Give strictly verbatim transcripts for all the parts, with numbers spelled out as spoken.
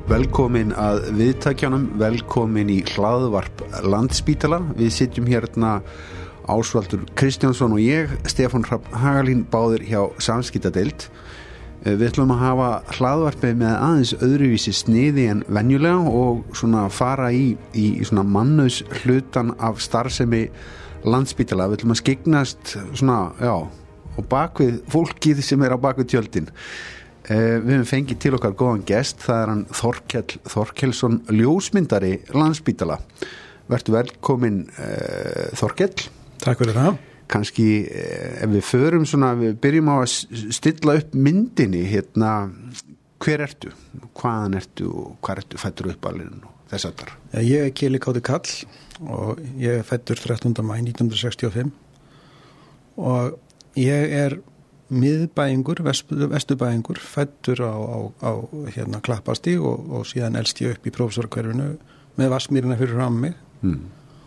Velkomin að viðtækjanum, velkomin í hlaðvarp Landspítala. Við sitjum hérna Ásvaldur Kristjánsson og ég, Stefán Hrafn Hagalín, báðir hjá Samskiptadeild. Við ætlum að hafa hlaðvarpið með aðeins öðruvísi sniði en venjulega og svona fara í, í svona mannauðs hlutan af starfsemi Landspítala. Við ætlum að skyggnast svona, já, og bakvið fólkið sem er á bakvið tjöldin. Uh, við höfum fengið til okkar góðan gest, það er hann Þorkell Þorkelsson, ljósmyndari Landspítala. Vertu velkomin uh, Þorkell. Takk fyrir það. Kanski uh, ef við förum svona, við byrjum á að stilla upp myndinni, hérna, hver ertu? Hvaðan ertu og hvað ertu fættur upp alveg og þess aftar? Ja, ég er Keli Káti Kall og ég er fættur þrettánda maí nítján hundruð sextíu og fimm og ég er miðbæingur, vesturbæingur, fæddur á, á, á hérna Klappastíg og, og síðan elst ég upp í prófessorahverfinu með Vatnsmýrina fyrir fram mig mm.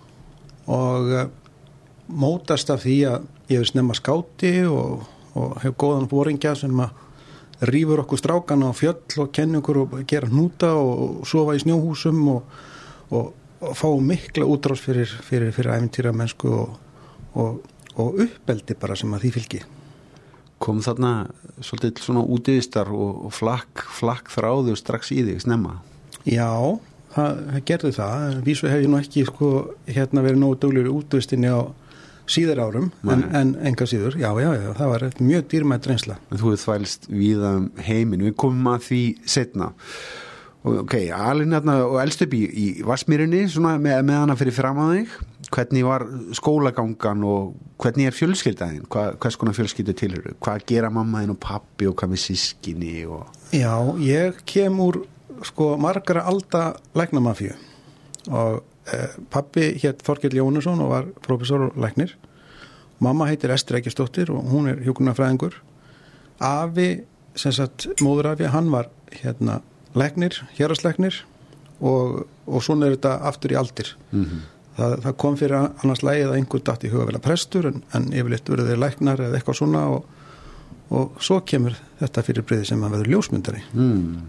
og uh, mótast af því að ég er snemma skáti og, og hef góðan foringja sem að rífur okkur strákana á fjöll og kenni okkur og gera hnúta og sofa í snjóhúsum og, og, og fá mikla útrás fyrir, fyrir, fyrir ævintýra mennsku og, og, og uppeldi bara sem að því fylgi. Kom þarna svolítið svona útivistar og, og flakk, flakk þráðu strax í þig snemma? Já, það, það gerði það. Vísu hef ég nú ekki sko, hérna verið nógu duglegur í útivistinni á síðar árum, en, en enga síður. Já, já, já, það var mjög dýrmætt reynsla. En þú hefði þvælst víða um heiminn. Við komum að því seinna. Ok, alinn hérna og elst upp í, í Vatnsmýrinni, svona með, með hana fyrir fram að þig. Hvernig var skólagangan og hvernig er fjölskyldaðin? Hva, hvers konar fjölskyldu tilheyru? Hvað gera mammaðin og pappi og hvað með systkini? Og... Já, ég kem úr sko margra alda læknamafíu og eh, pappi hét Þorkell Jónusson og var prófessor og læknir. Mamma heitir Ester Eggertsdóttir og hún er hjúkrunarfræðingur. Afi, sem sagt móðurafi, hann var hérna læknir, héraðslæknir og, og svona er þetta aftur í aldir. Mhm. Það, það kom fyrir annars lagið að einhver datt í huga vel að prestur en, en yfirleitt verður þeir læknar eða eitthvað svona og, og svo kemur þetta fyrir breyði sem að verður ljósmyndari. Mm.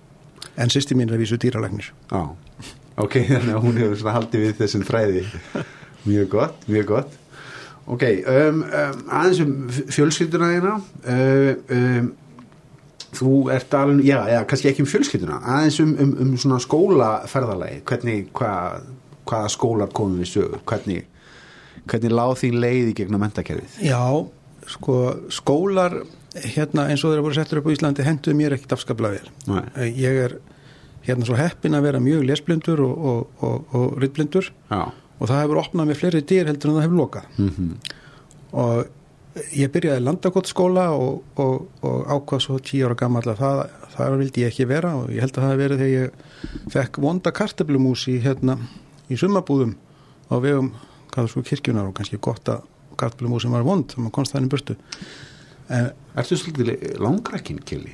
En systir mín er að vísu dýralæknir. Já, ok, þannig að hún hefur svona haldið við þessum fræði. Mjög gott, mjög gott. Ok, um, um, aðeins um fjölskylduna þína. Uh, um, þú ert alveg, já, já, kannski ekki um fjölskylduna, aðeins um, um, um svona skólaferðalagi. Hvernig, hvað... hvaða skólar komum við sögur, hvernig, hvernig láð þín leið í gegnum menntakerfið? Já, sko skólar hérna eins og þeir voru settur upp á Íslandi henduðu mér ekkit afskaplega vel. Nei. Ég er hérna svo heppin að vera mjög lesblindur og, og, og, og ritblindur og það hefur opnað með fleiri dyr heldur en það hefur lokað. Mm-hmm. Og ég byrjaði Landakotsskóla og, og, og ákvað svo tíu ára gamall að það, það vildi ég ekki vera og ég held að það hafi verið þegar ég fekk vonda kartöflumús í hérna í summabúðum á vegum sko, kirkjunar og kannski gott að kartöflumúsin var vond þegar maður komst þannig burtu. En, Ertu svolítið langrækinn, Kili?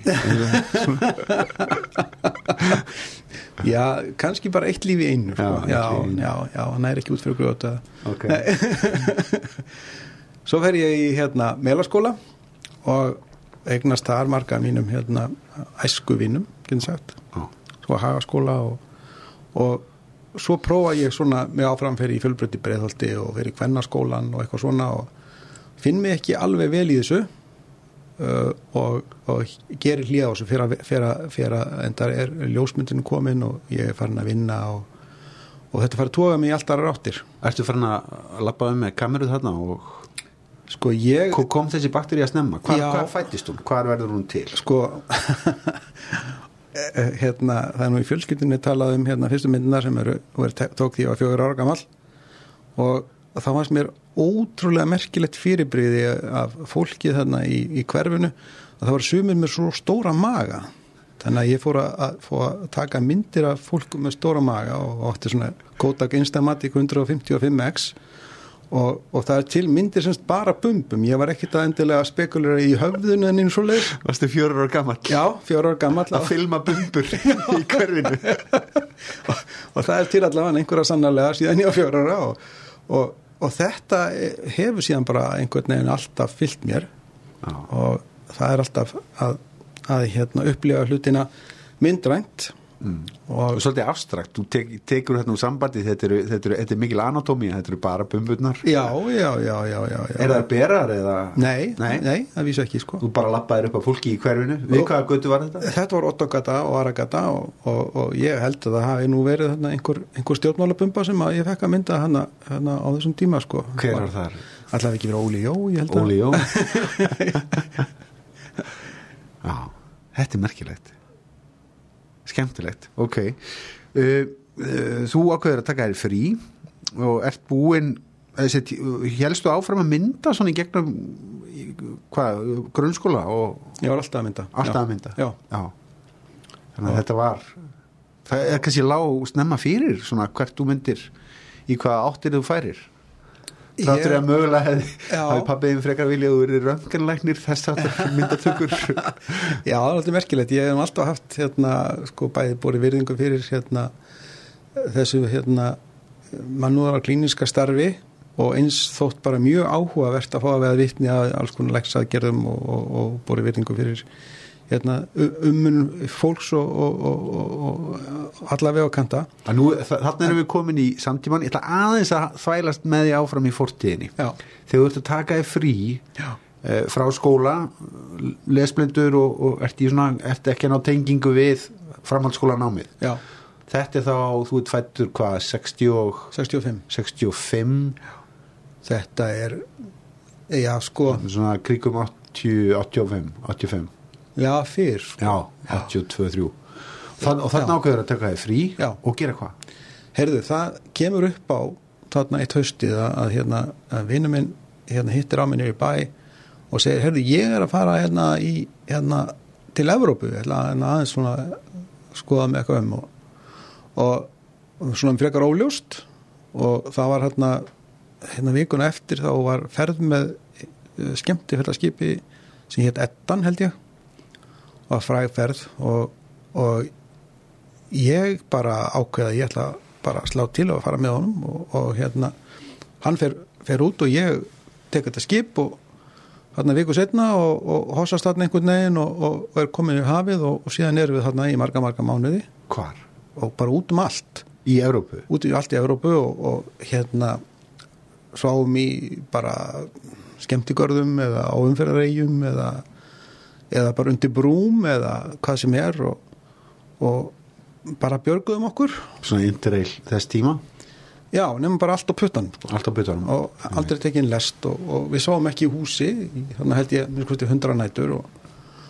Já, kannski bara eitt líf í einu. Sko. Já, já, já, já, hann er ekki út fyrir grjóta. Okay. Svo fer ég í hérna Melaskóla og eignast þar marga mínum hérna æskuvinum, getur sagt. Oh. Svo Hagaskóla og, og svo prófa ég svona með áframferi í fjölbraut í Breiðholti og verið í Kvennaskólan og eitthvað svona og finn mig ekki alveg vel í þessu uh, og, og gerir hlýða á þessu fyrir að endar er ljósmyndin komin og ég er farin að vinna og, og þetta farið tóga mig í allt aðrar áttir. Ertu farin að labba um með kameruð þarna og sko ég... kom þessi bakteri að snemma? Hvar, hvar fættist hún? Hvar verður hún til? Sko... hérna, það er nú í fjölskyldinni talað um hérna fyrstu myndina sem eru, er, tók því að ég var fjögur ára gamall og það var sem er ótrúlega merkilegt fyrirbrigði af fólki þarna í, í hverfinu að það var sumir með svo stóra maga þannig að ég fór að, að, fór að taka myndir af fólkum með stóra maga og átti svona Kodak Instamatic hundrað fimmtíu og fimm X Og, og það er til myndir semst bara bumbum. Ég var ekkert að endilega spekulera í höfðun en eins og leið. Varstu fjórar ára gamall? Já, fjórar ára gamall. Að filma bumbur í hverfinu. og, og það er til allavega einhverja sannarlega síðan ég á fjórar ára og, og, og þetta hefur síðan bara einhvern veginn alltaf fyllt mér Já. Og það er alltaf að, að hérna, upplifa hlutina myndrænt mm. og, og svolítið abstrakt, þú tek, tekur hérna úr sambandi, þetta eru, þetta eru, þetta er mikil anatómía, þetta eru bara bumburnar. Já, já, já, já, já, já. Er það berar eða? Nei, nei, nei, það vísu ekki, sko. Þú bara lappaðir upp á fólki í hverfinu, við hvaða götu var þetta? Þetta var Ottogata og Aragata og, og, og ég held að það hafi nú verið þarna einhver, einhver stjórnmálabumba sem að ég fekk að mynda hana, hana á þessum tíma, sko. Hver var þar? Alltaf ekki verið Óli Jó, ég held að. Óli Jó. Já, þetta er merkilegt. Skemmtilegt, ok. Uh, uh, þú ákveður að taka þér frí og ert búinn, hélstu áfram að mynda svona í gegnum, hvað, grunnskóla og... Ég var alltaf að mynda. Alltaf já. að mynda? Já. Já. Þannig að já. Þetta var, það er kannski lág snemma fyrir, svona hvert þú myndir, í hvaða áttir þú færir. Þáttur að mögulega hefði, hafi pabbiðin frekar viljað úr röntgenlæknir þess að myndatökur. Já, það er alltaf merkilegt. Ég hef alltaf haft hérna, sko, bæði borið virðingu fyrir hérna, þessu hérna, mannúðar klíniska starfi og eins þótt bara mjög áhugavert að fá að veða vitni að alls konar læksaðgerðum og, og, og borið virðingu fyrir hérna, ummun fólks og, og, og, og allavega á kanta. Nú, þarna erum við komin í samtíman, ég ætla aðeins að þvælast með því áfram í fortíðinni. Já. Þegar þú ert að taka þig frí eh, frá skóla, lesblindur og, og ert, í svona, ert ekki að ná tengingu við framhaldsskólanámið. Já. Þetta er þá, þú ert fættur hvað, sextíu og... sextíu og fimm. sextíu og fimm. Þetta er, já, sko... Svona kringum áttatíu, áttatíu og fimm, áttatíu og fimm. Já, fyrr. Sko. Já, áttatíu og tvö, þrjú. Þann, og þannig ákveður að taka þig frí já. Og gera hvað? Heyrðu, það kemur upp á þarna eitt haustið að, að, hérna, að vinur minn hérna, hittir á mig niður í bæ og segir, heyrðu, ég er að fara hérna, í, hérna, til Evrópu, hérna, aðeins svona skoða með eitthvað um og, og svona frekar óljóst og það var hérna, hérna vikuna eftir þá var ferð með skemmtifellaskipi sem hét Eddan held ég og fræg ferð og, og ég bara ákveða ég ætla bara að slá til og fara með honum og, og hérna hann fer, fer út og ég tek þetta skip og hérna viku setna og, og hossast þarna einhvern veginn og, og, og er komin í hafið og, og síðan erum við þarna í marga marga mánuði. Hvar? Og bara út um allt. Í Evrópu? Út í allt í Evrópu og, og hérna sváum í bara skemmtigörðum eða á umferðareyjum eða eða bara undir brúm eða hvað sem er og, og bara björguðum okkur. Svona interrail þess tíma? Já, nefnum bara allt á puttanum. Sko. Allt á puttanum. Og aldrei tekin lest og, og við sváum ekki í húsi, þannig held ég mjög hvort hundra nætur og,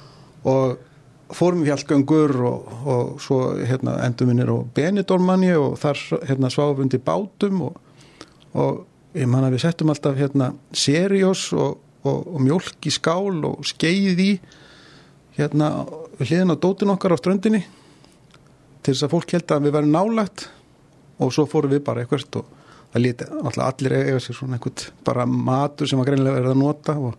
og fórum í fjallgöngur og, og svo hérna, endum við nýr á Benidormanni og þar hérna, sváum undir bátum og, og ég man að við settum alltaf hérna, Seriós og, og, og mjólk í skál og skeið í hérna hliðin á dótin okkar á ströndinni til þess að fólk held að við værum nálægt og svo fórum við bara eitthvað og það líti alltaf allir eiga sér svona einhvern bara matur sem var greinilega verið að nota og,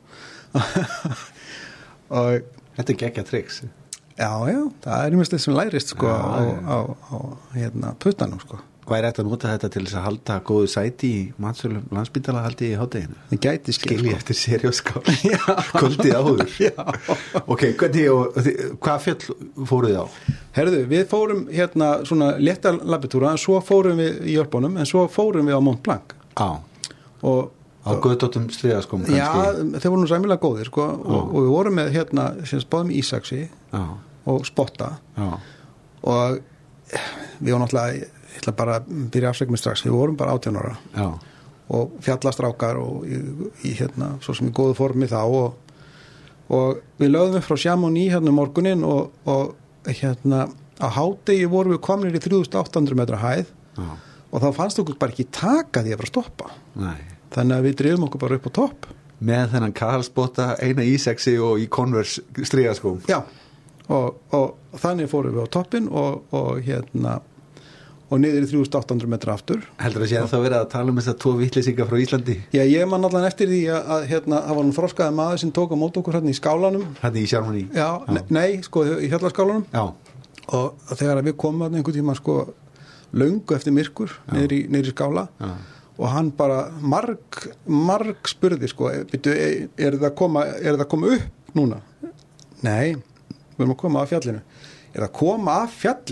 og þetta er geggja triks. Já, já, það er mjög stið sem lærist sko já, á, á, á hérna puttanum sko. Hvað er þetta að nota þetta til þess að halda góðu sæti í matsölum Landspítala haldi í hádeginu? Það gæti skil. Skilji eftir Serióskál. Kvöldið áður. Já. Ok, hvernig og hvað fjöll fóruð þið á? Herðu, við fórum hérna svona létta labbitúra en svo fórum við í Jörpunum en svo fórum við á Mont Blanc. Á. Og á gödóttum striðaskóm kannski? Já, þeir voru nú sæmilega góðir sko og, og við vorum með hérna sem spáðum í Ísaksi á. Og Spotta á. Og við vorum náttúrulega ég ætla bara að byrja afsækjum strax við vorum bara átján ára já. Og fjallastrákar og í, í hérna svo sem í góðu formi þá og, og við lögðum við frá Chamonix hérna morgunin og, og hérna á hádegi vorum við komnir í þrjú þúsund átta hundruð metra hæð já. Og þá fannst okkur bara ekki taka því að bara stoppa Nei. Þannig að við drifum okkur bara upp á topp með þennan Karlsbotta, eina Ísaksi og í Converse strigaskóm já og, og þannig fórum við á toppin og, og hérna og niður í þrjú þúsund átta hundruð metra aftur. Heldur að sé að þá verið að tala um þess að tvo vitleysinga frá Íslandi? Já, ég man allan eftir því að, að hérna, það var nú þroskaði maður sem tók á mót okkur hérna í skálanum. Hérna í Chamonix? Já, Já. Ne- nei, sko, í fjallaskálanum. Já. Og þegar við komum að einhvern tíma, sko, löngu eftir myrkur, niður í, niður í skála. Já. Og hann bara marg, marg spurði, sko, byrju, er það koma, er það koma upp núna? Nei, við erum að koma af fjallinu. Er það koma af fjallinu?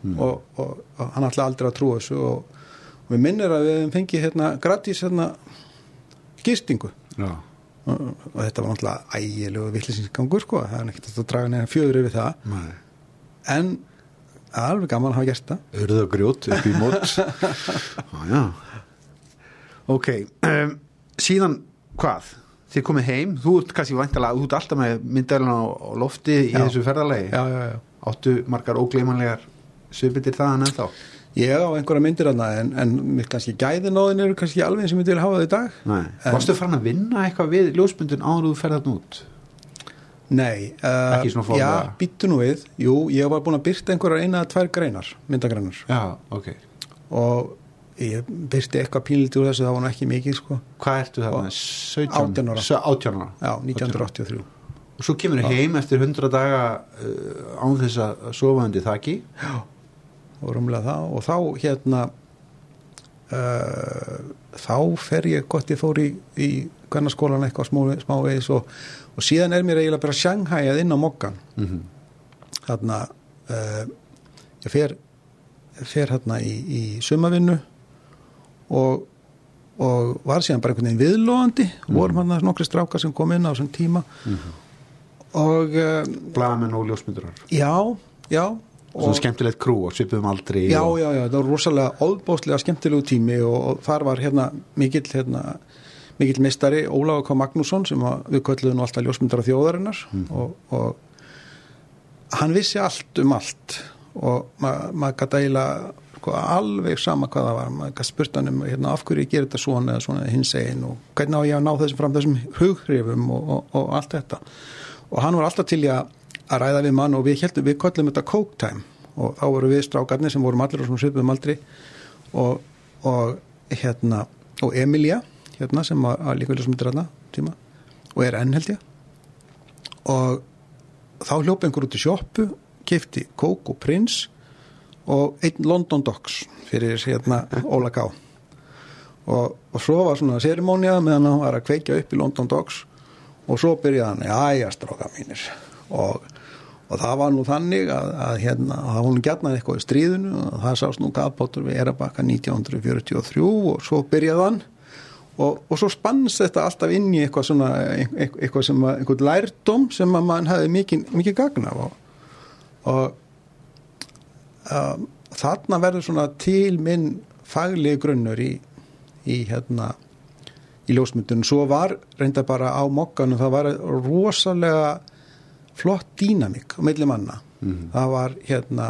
mm. og, og, og hann ætlaði aldrei að trúa þessu og, og við minnir að við hefum fengið hérna gratis hérna gistingu Já. og, og þetta var náttúrulega ægilegu vitleysingsgangur sko, það er ekkert að draga neina fjöður yfir það Nei. en alveg gaman að hafa gert það Urðu og grjót upp í mót Já, já Ok, um, síðan hvað? Þið komið heim, þú ert kannski væntanlega, þú ert alltaf með myndæluna á, á lofti í Já. þessu ferðalagi já, já, já. Áttu margar ógleymanlegar svipindir þaðan ennþá Ég á einhverja myndir þarna en, en mér kannski gæðinóðin eru kannski alveg eins sem ég vil hafa það í dag Nei, en, varstu farin að vinna eitthvað við ljósmyndun áður þú ferðat út? Nei, uh, Ekki svona formlega? já, býttu nú við jú, ég var búin að byrta einhverjar eina eða tvær greinar myndagreinar Já, ok og ég byrti eitthvað pínlítið úr þessu það var nú ekki mikið sko Hvað ertu þarna? sautján átján ára. Sö- átján ára já, nítján hundruð áttatíu og þrjú Og svo kemur þér heim eftir hundrað daga uh, án þess að sofa undir þaki já, og rúmlega það og þá hérna uh, þá fer ég gott ég fór í, í kvennaskólan eitthvað smá, smávegis og, og síðan er mér eiginlega bara sjanghæjað inn á mokkan mm -hmm. þarna uh, ég fer fer hérna í, í sumavinnu og, og var síðan bara einhvern veginn viðlóðandi mm. vorum hérna nokkri strákar sem kom inn á þessum tíma mm -hmm. og um, Blaðamenn og ljósmyndurar já, já Svona og, skemmtilegt krú og svipuðum aldri já, og... já, já, það var rosalega óbóðslega skemmtilegu tími og, og þar var hérna mikill hérna, mikill meistari Ólafur K. Magnússon sem að, við kölluðum nú alltaf ljósmyndara þjóðarinnar mm. og, og hann vissi allt um allt og maður ma gæti eiginlega sko, alveg sama hvað það var maður gæti spurt hann um hérna, af hverju ég gerir þetta svona eða svona hins einn og hvernig á ég að ná þessum fram þessum hughrifum og, og, og allt þetta og hann var alltaf til að, að ræða við mann og við heldum, við köllum þetta coke time og þá voru við strákarnir sem vorum allir og svona svipuðum aldri og, og hérna og Emilia hérna sem að, að líka vilja sem þetta ræðna tíma og er enn held ég og þá hljópa einhver út í sjoppu keypti Coke og Prince og einn London Docks fyrir hérna Óla K. Og, og svo var svona serimónia meðan hann var að kveikja upp í London Docks og svo byrjaði hann, jæja strákar mínir og, og það var nú þannig að, að hérna, það var nú gjarnan eitthvað í stríðinu og það sást nú gafbátur við Eyrarbakka nítján hundruð fjörutíu og þrjú og svo byrjaði hann og, og svo spannst þetta alltaf inn í eitthvað svona eitthvað sem að, eitthvað lærdóm sem að mann hefði mikið, mikið gagn af og og um, þarna verður svona til minn faglegi grunnur í, í hérna í ljósmyndunum, svo var reynda bara á mokkanum, það var rosalega flott dýnamík á milli manna, mm. það var hérna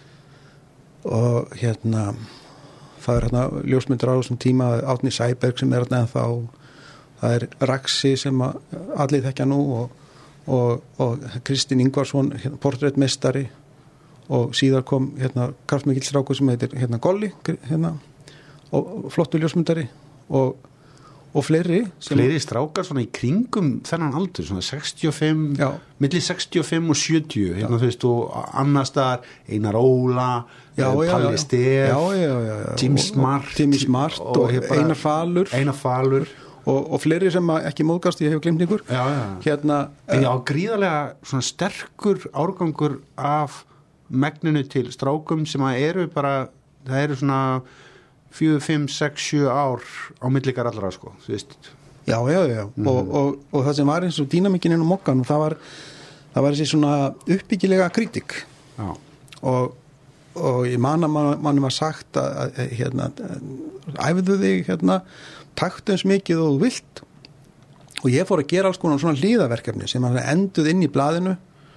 og hérna það er hérna ljósmyndur á þessum tíma Árni Sæberg sem er hérna þá það er Raxi sem að allir þekkja nú og og, og Kristín Ingvarsson hérna, portréttmeistari og síðar kom hérna kraftmikill strákur sem heitir hérna Golli hérna, og flottur ljósmyndari og, og fleiri sem fleiri strákar svona í kringum þennan aldur svona sextíu og fimm já. milli sextíu og fimm og sjötíu hérna þú veist og annar staðar Einar Óla já, já, Palli Stef Jim Smart, Jimmy Smart og, og, og Einar Falur Einar Falur Og, og fleiri sem ekki móðgast, ég hef glemt ykkur já, já. hérna en já, gríðarlega svona sterkur árgangur af megninu til strákum sem að eru bara það eru svona fjögur, fimm, sex, sjö ár á millikar allra sko, þú veist já, já, já, mm-hmm. og, og, og það sem var eins og dýnamikinn inn á mokkan það var, það var þessi svona uppbyggilega kritik já. og og ég man að man, mann var sagt að, að hérna, æfðu þig hérna taktu eins mikið og þú vilt og ég fór að gera alls konar svona hlýðaverkefni sem enduð inn í blaðinu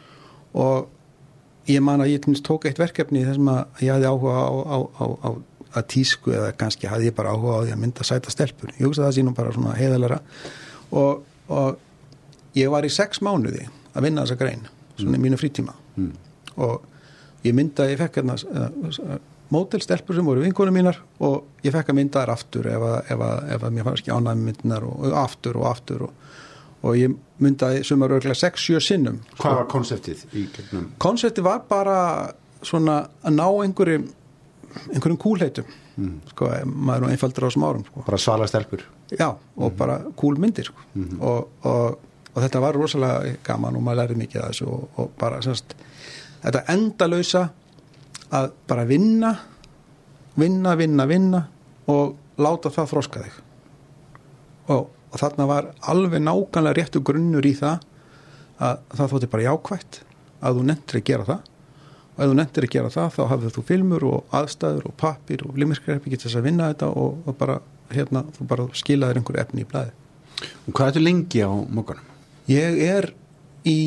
og ég man að ég tók eitt verkefni þar sem að ég hafði áhuga á, á, á, á að tísku eða kannski hafði ég bara áhuga á því að mynda sæta stelpur ég hugsa það sínum bara svona heiðalega og, og ég var í sex mánuði að vinna þessa grein svona mm. í mínu frítíma mm. og ég mynda, ég fekk hérna uh, mótelstelpur sem voru vinkonur mínar og ég fekk að mynda þær aftur ef að, ef að, ef að mér fannst ekki ánægð með myndinar og, og aftur og aftur og, og ég myndaði sumar örglega sex, sjö sinnum. Hvað var konseptið í gegnum? Konseptið var bara svona að ná einhverjum einhverjum kúlheitum mm. sko, maður er nú einfaldur á þessum árum sko. Bara svala stelpur? Já, og mm. bara kúlmyndir sko. mm. og, og, og þetta var rosalega gaman og maður lærði mikið af þessu og, og bara semst, þetta endalausa að bara vinna vinna, vinna, vinna og láta það þroska þig og, og þarna var alveg nákvæmlega réttu grunnur í það að það þótti bara jákvætt að þú nenntir að gera það og ef þú nenntir að gera það þá hafðir þú filmur og aðstæður og pappir og limmerskrepi getið þess að vinna þetta og, og bara hérna, þú bara skilaðir einhverju efni í blaði. Og hvað ertu lengi á Mogganum? Ég er í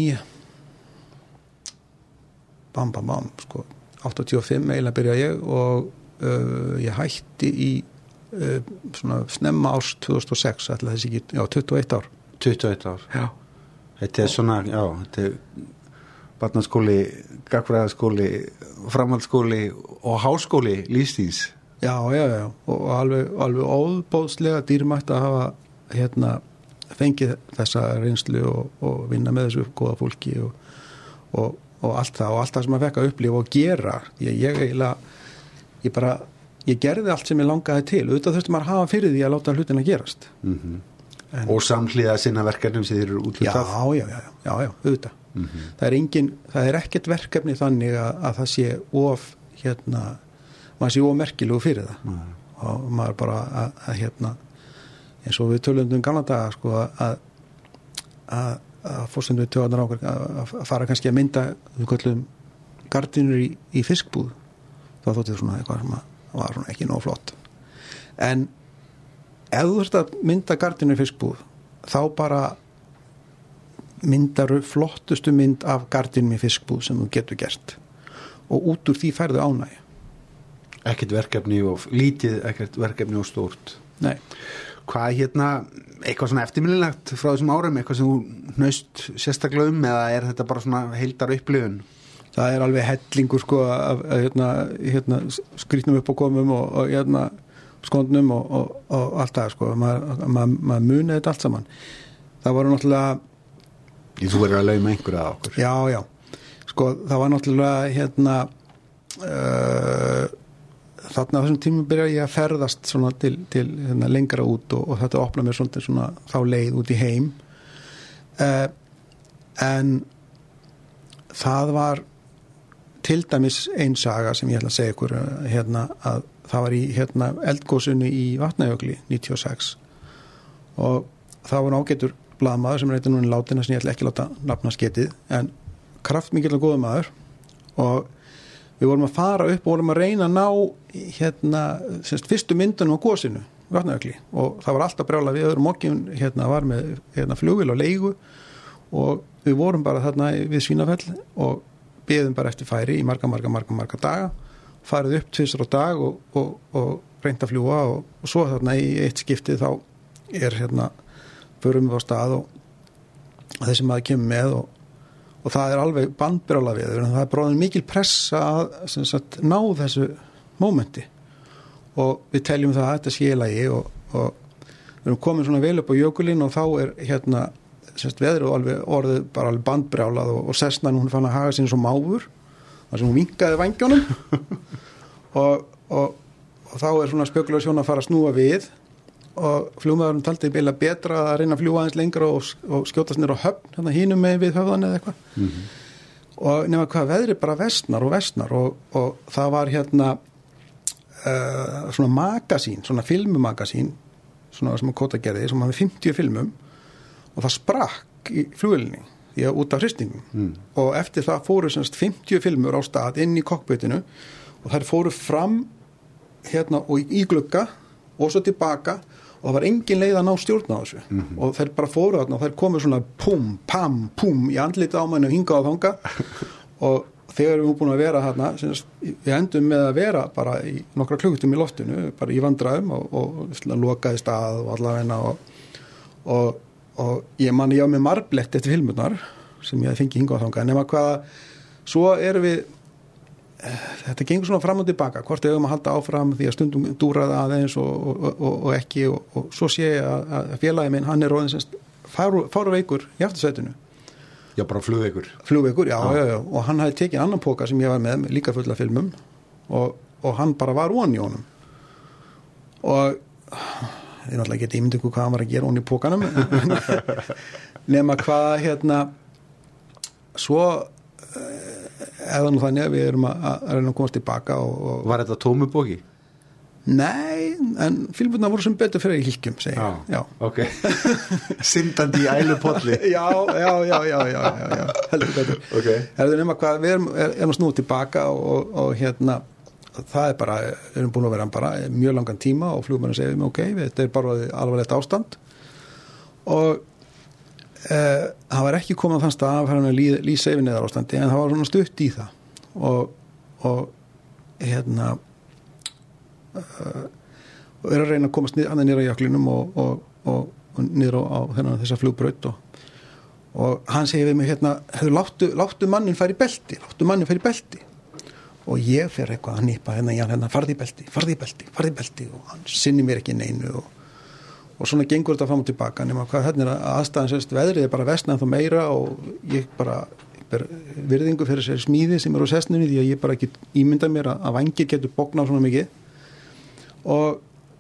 bam bam bam sko, áttatíu og fimm eiginlega byrja ég og uh, ég hætti í uh, svona snemma árs tvö þúsund og sex ætla þessi ekki, já, tuttugu og eitt ár tuttugu og eitt ár? Já. Þetta er svona, já, þetta er barnaskóli, gagnfræðaskóli, framhaldsskóli og háskóli lífstíðs. Já, já, já, og alveg, alveg óbóðslega dýrmætt að hafa hérna fengið þessa reynslu og, og vinna með þessu góða fólki og, og, og allt það og allt það sem maður fekk að upplifa og gera. Ég, ég eiginlega, ég bara, ég gerði allt sem ég langaði til. Auðvitað þurfti maður að hafa fyrir því að láta hlutina gerast. Mm-hmm. En, og samhliða sinna verkefnum sem þeir eru útlutað? Já, já, já, já, já, auðvitað. Mm-hmm. Það er engin, það er ekkert verkefni þannig að, að það sé of, hérna, maður sé of merkilegu fyrir það. Mm. Og maður bara að, að hérna, eins og við tölum um gamla daga, sko, að, að, að fórstendu við tjóðanar ákveð, að, að fara kannski að mynda, við kallum gardínur í, í fiskbúð. Það þótti svona eitthvað sem var svona ekki nóg flott. En ef þú þurft að mynda gardínur í fiskbúð, þá bara myndaru flottustu mynd af gardínum í fiskbúð sem þú getur gert. Og út úr því færðu ánægju. Ekkert verkefni og lítið, ekkert verkefni og stórt. Nei. Hvað hérna, eitthvað svona eftirminnilegt frá þessum árum, eitthvað sem þú hnaust sérstaklega um eða er þetta bara svona heildar upplifun? Það er alveg hellingur sko að, að hérna, hérna skrýtnum upp á komum og, og hérna skondnum og, og, og allt það sko, maður ma, ma munið þetta allt saman. Það voru náttúrulega Þú verður að lauma einhverja að okkur. Já, já. Sko, það var náttúrulega hérna uh, þarna á þessum tímum byrjaði ég að ferðast svona til, til hérna, lengra út og, og þetta opnaði mér svolítið svona þá leið út í heim. Uh, en það var til dæmis ein saga sem ég ætla að segja ykkur hérna að það var í hérna eldgosinu í Vatnajökli níutíu og sex og það var ágætur blaðmaður sem reyndi núna látina sem ég ætla ekki að láta nafna sketið en kraftmikill og góður maður og við vorum að fara upp og vorum að reyna að ná hérna semst fyrstu myndunum á gosinu Vatnajökli og það var alltaf brjála við öðrum okkjum hérna var með hérna flugvél og leigu og við vorum bara þarna við Svínafell og beðum bara eftir færi í marga, marga, marga, marga daga farið upp tvisvar á dag og, og, og reynda að fljúa og, og svo þarna í eitt skiptið þá er hérna förum við á stað og þessi maður kemur með og, og það er alveg bandbrjála við en það er bróðin mikil pressa að sem sagt, ná þessu mómenti og við teljum það að þetta sé í lagi og, og við erum komin svona vel upp á jökulinn og þá er hérna semst veðrið alveg orðið bara alveg bandbrjálað og, og sessnan hún fann að haga sín svo máfur þar sem hún vinkaði vængjónum og, og, og þá er svona spekulasjón að fara að snúa við og flugmaðurinn taldi bila betra að reyna að fljúa aðeins lengra og, og skjótast nýr á höfn hérna hínum með við höfðan eða eitthvað mm-hmm. og nema hvað veðrið bara vestnar og vestnar og, og það var hérna uh, svona magasín, svona filmumagasín svona sem að Kota gerði sem hafði fimmtíu filmum og það sprakk í flugvélinni því að út af hristningum mm. og eftir það fóru semst fimmtíu filmur á stað inn í kokkbitinu og þær fóru fram hérna og í glugga og svo tilbaka og það var engin leið að ná stjórn á þessu mm-hmm. og þær bara fóru þarna og þær komu svona pum, pam, pum í andlita á manni og hinga á þanga og þegar við erum búin að vera þarna við endum með að vera bara í nokkra klukkutum í loftinu, bara í vandræðum og, og, og lokaði stað og allavegna og, og, og ég man ég á með marblett eftir filmurnar sem ég fengi hinga á þanga nema hvað, svo erum við þetta gengur svona fram og tilbaka hvort við höfum að halda áfram því að stundum dúraði aðeins og, og, og, og ekki og, og svo sé ég að, að félagi minn hann er róðin semst fáru veikur í aftursætinu Já, bara flugveikur flugveikur, já, já, já, og hann hafði tekið annan póka sem ég var með, líka fulla filmum og, og hann bara var ón í honum og ég náttúrulega geti ímyndið hvað hann var að gera ón í pókanum nema hvað hérna svo eða nú þannig að við erum að, að reyna að komast tilbaka og, og Var þetta tómubóki? Nei, en filmurnar voru sem betur fyrir í hilkjum, segi ég. Já, ok. Syndandi í ælupolli. já, já, já, já, já, já, já, heldur betur. Ok. Heldur nema hvað, við erum, er, erum að snúa tilbaka og, og hérna, það er bara, við erum búin að vera bara mjög langan tíma og flugmennir segir, ok, þetta er bara alvarlegt ástand og eh, það var ekki komið á þann stað að fara að lýsa yfir neðar ástandi, en það var svona stutt í það og, og hérna, Uh, og er að reyna að komast hann nýra á jöklinum og, og, og, og nýra á, á þennan, þessa flugbraut og, og hann segir við mig hérna, láttu, láttu mannin færi belti láttu mannin færi belti og ég fer eitthvað að nýpa hérna, hérna farði í belti, farði í belti, farði í belti og hann sinni mér ekki neinu og, og svona gengur þetta fram og tilbaka nema hvað hérna er aðstæðan sérst veðrið er bara vestna en þá meira og ég bara ber virðingu fyrir sér smíði sem er á sessninu því að ég bara ekki ímynda mér að, að vangir getur bóknað svona mikið og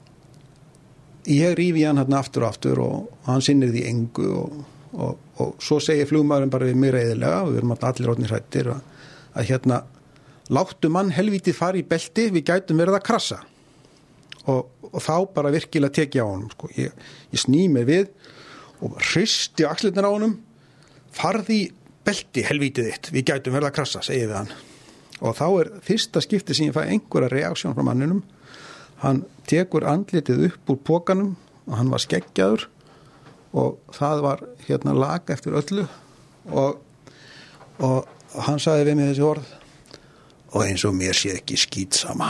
ég rífi hann hérna aftur og aftur og hann sinnir því engu og, og, og svo segir flugmaðurinn bara við mig reiðilega og við erum allir orðnir hræddir að, að hérna láttu mann helvítið fara í belti við gætum verið að krassa og, og þá bara virkilega teki á honum sko. ég, ég sný mig við og hristi axlirnar á honum farði í belti helvítið þitt við gætum verið að krassa, segir við hann og þá er fyrsta skipti sem ég fæ einhverja reaksjón frá manninum. Hann tekur andlitið upp úr pókanum og hann var skeggjaður og það var hérna lag eftir öllu og, og hann sagði við mig þessi orð og eins og mér sé ekki skítsama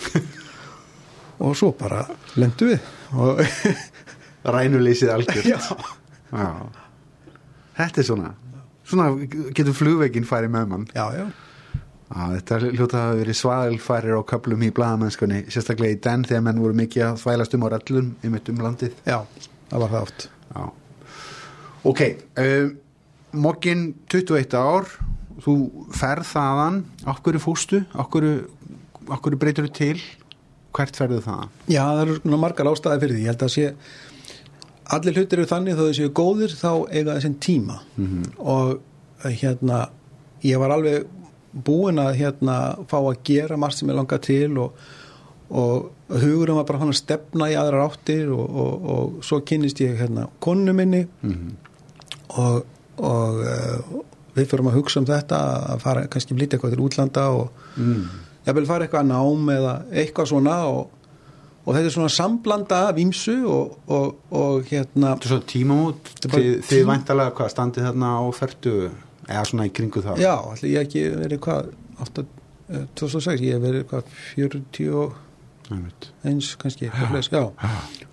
og svo bara lendu við og Rænuleysið algjört. Já. Já. Þetta er svona svona getur flugveginn færi með mann. Já, já. Já, þetta hljóta að hafa verið svaðilfærir á köflum í blaðamennskunni, sérstaklega í den þegar menn voru mikið að þvælast um á rellum einmitt um landið. Já, það var það oft. Já. Ok, uh, Moggin tuttugu og eitt ár, þú ferð þaðan, okkur fórstu, okkur, okkur breytur þú til, hvert ferðu þaðan? Já, það eru svona margar ástæði fyrir því, ég held að sé, allir hlutir eru þannig þó þau séu góðir þá eiga þessum tíma mm-hmm. og hérna, ég var alveg búin að hérna fá að gera margt sem ég langa til og, og hugurum var bara hann að stefna í aðrar áttir og, og, og svo kynnist ég hérna konu minni mm-hmm. og, og uh, við fyrir að hugsa um þetta að fara kannski blítið eitthvað til útlanda og mm. ég vil fara eitthvað að nám eða eitthvað svona og, og þetta er svona samblanda af ýmsu og, og, og hérna Þetta er svo tímamót, þið, þið væntalega hvað standið þarna á fertugu eða svona í kringu það? Já, allir ég ekki verið hvað átta, tvö þúsund og sex, ég hef verið hvað fjörutíu og eins kannski ja, já. Ja.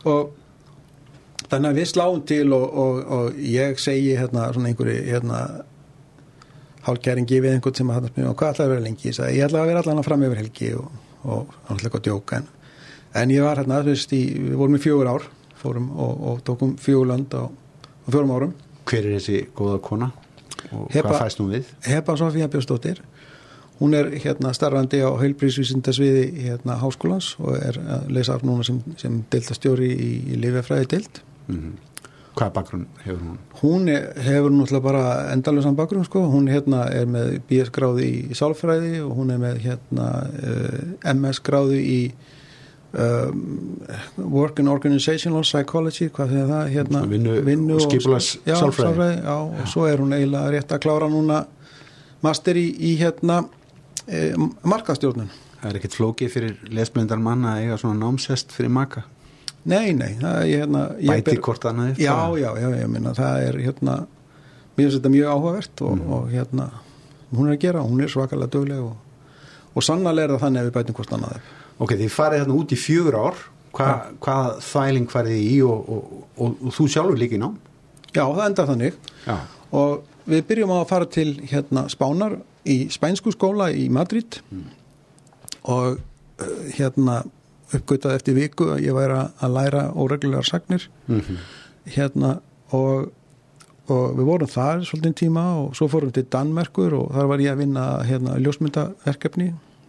Og þannig að við sláum til og, og, og ég segi hérna svona einhverju hérna hálfkæringi við einhvern sem að hann spyrja hvað ætlaði að vera lengi, ég sagði ég ætlaði að vera allan að fram yfir helgi og, og hann ætlaði eitthvað að djóka en, en ég var hérna, þú veist, í, við vorum í fjögur ár fórum og, og tókum fjögur lönd á, á fjórum árum. Hver er þessi góða kona? Og Heba, hvað fæst hún við? Heba Sofía Björnsdóttir hún er hérna starfandi á heilbrigðisvísindasviði hérna háskólans og er að lesa af núna sem, sem deildarstjóri í, í lyfjafræði deild mm-hmm. Hvaða bakgrunn hefur hún? Hún er, hefur náttúrulega bara endalausan bakgrunn sko, hún hérna er með B S gráðu í sálfræði og hún er með hérna uh, M S gráðu í Um, work and organizational psychology hvað er það hérna vinnu, vinnu og skipulags sálfræði já, og svo er hún eiginlega rétt að klára núna master í, í hérna e, markaðstjórnun. Það er ekkert flókið fyrir lesblindar mann að eiga svona námsest fyrir maka? Nei, nei það, ég, hérna, ég bæti ber, hvort annað já, já, já, ég minna það er hérna mér finnst þetta mjög áhugavert og, mm. og hérna hún er að gera, hún er svakalega dugleg og, og sannarlega er það þannig að við bætum hvort annað. Ok, þið farið þarna út í fjögur ár Hva, ja. hvað þvæling farið þið í og, og, og, og þú sjálfur líka í nám? Já, það endar þannig Já. Og við byrjum að fara til hérna Spánar í spænsku skóla í Madrid mm. og uh, hérna uppgötaði eftir viku að ég væri að læra óreglulegar sagnir mm-hmm. hérna og, og við vorum þar svolítið tíma og svo fórum til Danmerkur og þar var ég að vinna hérna ljósmyndaverkefni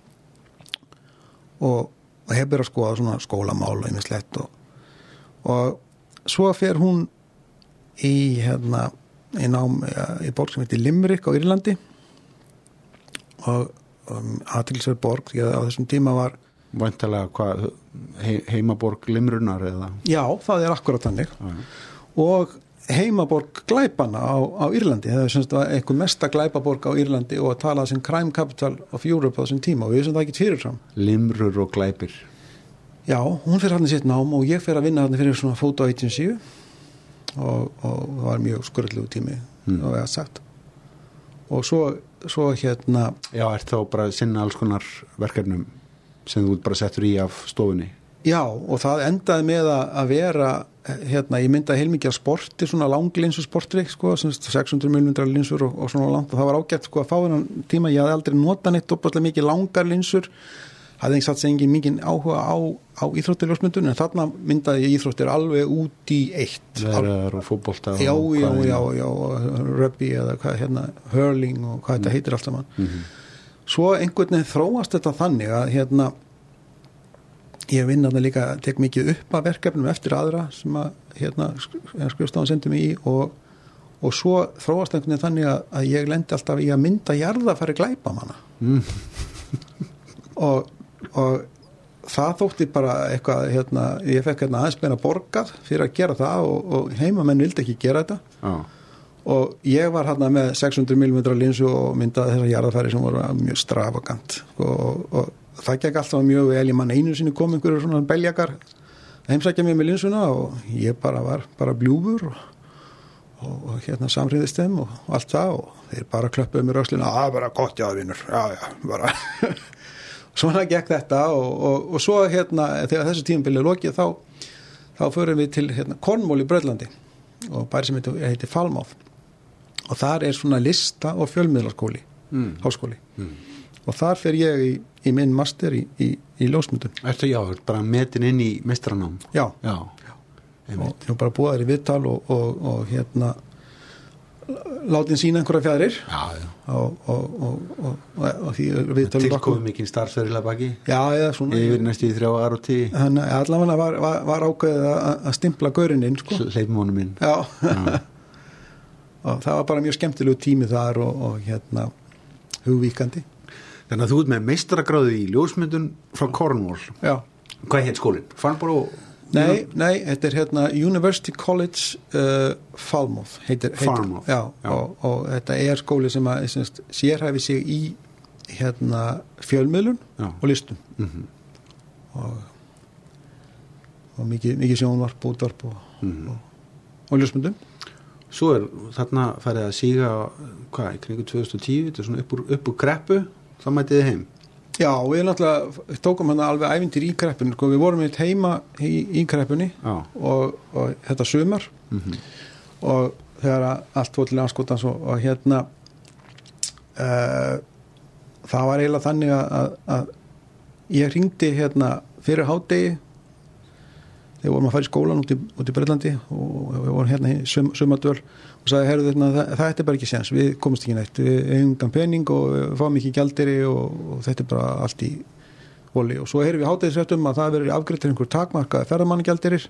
og, og hef verið að skoða svona skólamál og einmislegt og, og svo fer hún í hérna í nám í borg sem heitir Limerick á Írlandi og um, athyglisverð borg, því að á þessum tíma var Væntanlega hvað, he, heimaborg limrunar eða? Já, það er akkurat þannig Já. og heimaborg glæpana á, á Írlandi, það er semst einhver mesta glæpaborg á Írlandi og að tala sem crime capital of Europe á þessum tíma og við sem það ekki fyrirfram. Limrur og glæpir. Já, hún fyrir hann í sitt nám og ég fyrir að vinna hann fyrir svona photo agency og, og það var mjög skurðlegu tími mm. og ég hafði sagt og svo, svo hérna Já, er þá bara að sinna alls konar verkefnum sem þú bara settur í af stofunni? Já, og það endaði með að vera hérna, ég myndaði heilmikið af sporti, svona langlinsu sportri sko, sex hundruð millimetra linsur og, og svona langt og það var ágætt sko að fá þennan tíma, ég hafði aldrei notað neitt opaslega mikið langar linsur, hafði ekki satt sig engin mikið áhuga á, á íþróttiljósmyndun en þarna myndaði ég íþróttir alveg út í eitt. Verðar og fótbolta og já, já, já, já, rugby eða hvað hérna, hurling og hvað mm. þetta heitir allt saman. Mm-hmm. Svo einhvern veginn þróast þetta þannig að hérna ég vinn að það líka tek mikið upp að verkefnum eftir aðra sem að hérna skrifstofan sendi mig í og, og svo þróast einhvern veginn þannig að, að ég lendi alltaf í að mynda jarðafæri glæpamanna mm. og, og það þótti bara eitthvað hérna, ég fekk hérna aðeins meira borgað fyrir að gera það og, og heimamenn vildi ekki gera þetta ah. og ég var hérna með sex hundruð millimetra linsu og myndaði þessar jarðafæri sem voru mjög stravagant og, og það gekk alltaf mjög vel, ég man einu sinni kom einhverjur svona beljakar heimsækja mig með linsuna og ég bara var bara bljúfur og, og, og hérna samræðist þeim og, og allt það og þeir bara klöppuðu mér öxlina, að bara gott já vinnur, já já, bara svona gekk þetta og, og, og svo hérna þegar þessu tímabilið lokið þá, þá förum við til hérna Cornwall í Breitlandi og bæri sem heitir, heitir Falmouth og þar er svona lista og fjölmiðlaskóli, mm. háskóli mm. og þar fer ég í, í minn master í, í, í ljósmyndun. Ertu já, bara metin inn í meistaranám? Já. Já. Og ég var bara búið þær í viðtal og, og, og hérna látin sína einhverja fjæðrir. Já, já. Og, og, og, og, og því viðtal tilkomið mikinn starfsverðilega baki? Já, eða svona. Yfir næstu í þrjá ár og tí? Þannig allavega var, var, var ákveðið að, að stimpla gaurinn inn, sko. Hleypum honum inn. Já. já. Og það var bara mjög skemmtilegu tími þar og, og hérna hugvíkandi. Þannig að þú ert með meistaragráðu í ljósmyndun frá Cornwall. Já. Hvað heit skólinn? Farnborough? Nei, nei, þetta er hérna University College uh, Falmouth. Heitir, heitir, Falmouth. Já, já. Og, og þetta er skóli sem að semst, sérhæfi sig í hérna fjölmiðlun já. Og listum. Mm-hmm. Og, og mikið, mikið sjónvarp, útvarp og, mm-hmm. og, og ljósmyndun. Svo er þarna farið að síga hvað, í kringu tvö þúsund og tíu, þetta er svona upp úr, upp úr kreppu. Þá mætið þið heim? Já, við náttúrulega tókum hann alveg ævintýr í kreppinu. Við vorum eitt heima í, í kreppunni og, og þetta sumar mm-hmm. og þegar allt fór til anskotans og, og hérna uh, það var eiginlega þannig að, að, að ég hringdi hérna fyrir hádegi þegar vorum að fara í skólan út í, út í Breitlandi og við vorum hérna í sum, sumadöl og sagði, herru þetta, það, það er bara ekki séns, við komumst ekki neitt, við hefum engan pening og við fáum ekki gjaldiri og, og þetta er bara allt í voli og svo heyrðum við hádegisréttum að það verður afgreitt til einhver takmarkaði ferðamannagjaldirir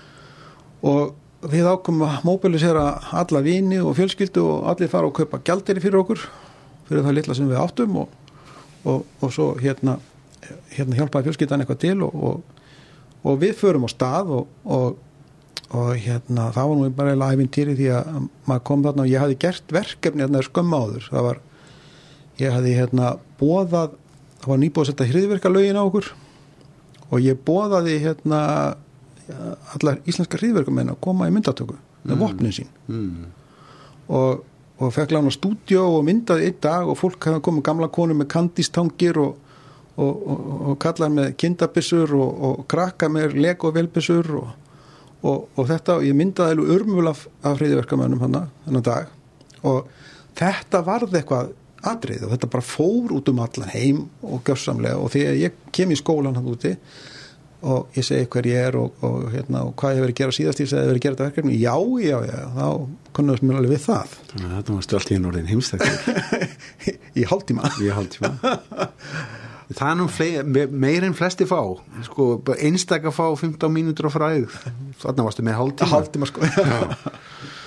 og við ákomum að mobilisera alla vini og fjölskyldu og allir fara og kaupa gjaldiri fyrir okkur fyrir það litla sem við áttum og, og, og svo hérna, hérna hjálpaði fjölskyldan eitthvað til og, og, og við förum á stað og, og og hérna það var nú bara eiginlega ævintýri því að maður kom þarna og ég hafði gert verkefni hérna skömmu áður það var, ég hafði hérna boðað, það var nýbúið að setja hryðjuverkalögin á okkur og ég boðaði hérna allar íslenska hryðjuverkamenn að koma í myndatöku með mm. vopnin sín mm. og, og fekk lána stúdíó og myndaði einn dag og fólk hefði komið gamla konur með kandistangir og, og, og, og kallar með kindabissur og, og krakka með lego velbissur og Og, og þetta, ég myndaði alveg urmul af, af hryðjuverkamönnum hana, þennan dag og þetta varð eitthvað atrið og þetta bara fór út um allan heim og gjörsamlega og þegar ég kem í skólan hann úti og ég segi hver ég er og, og, hérna, og hvað ég verið að gera síðast ég segi að ég verið að gera þetta verkefni, já, já, já þá konnuðast mér alveg við það Þannig að þetta var stölt í einn orðin heimstækkur Í hálftíma Í hálftíma Það er nú fleiri, meir en flesti fá sko, einstakka fá fimmtán mínútur á fræð þarna varstu með hálftíma hálftíma sko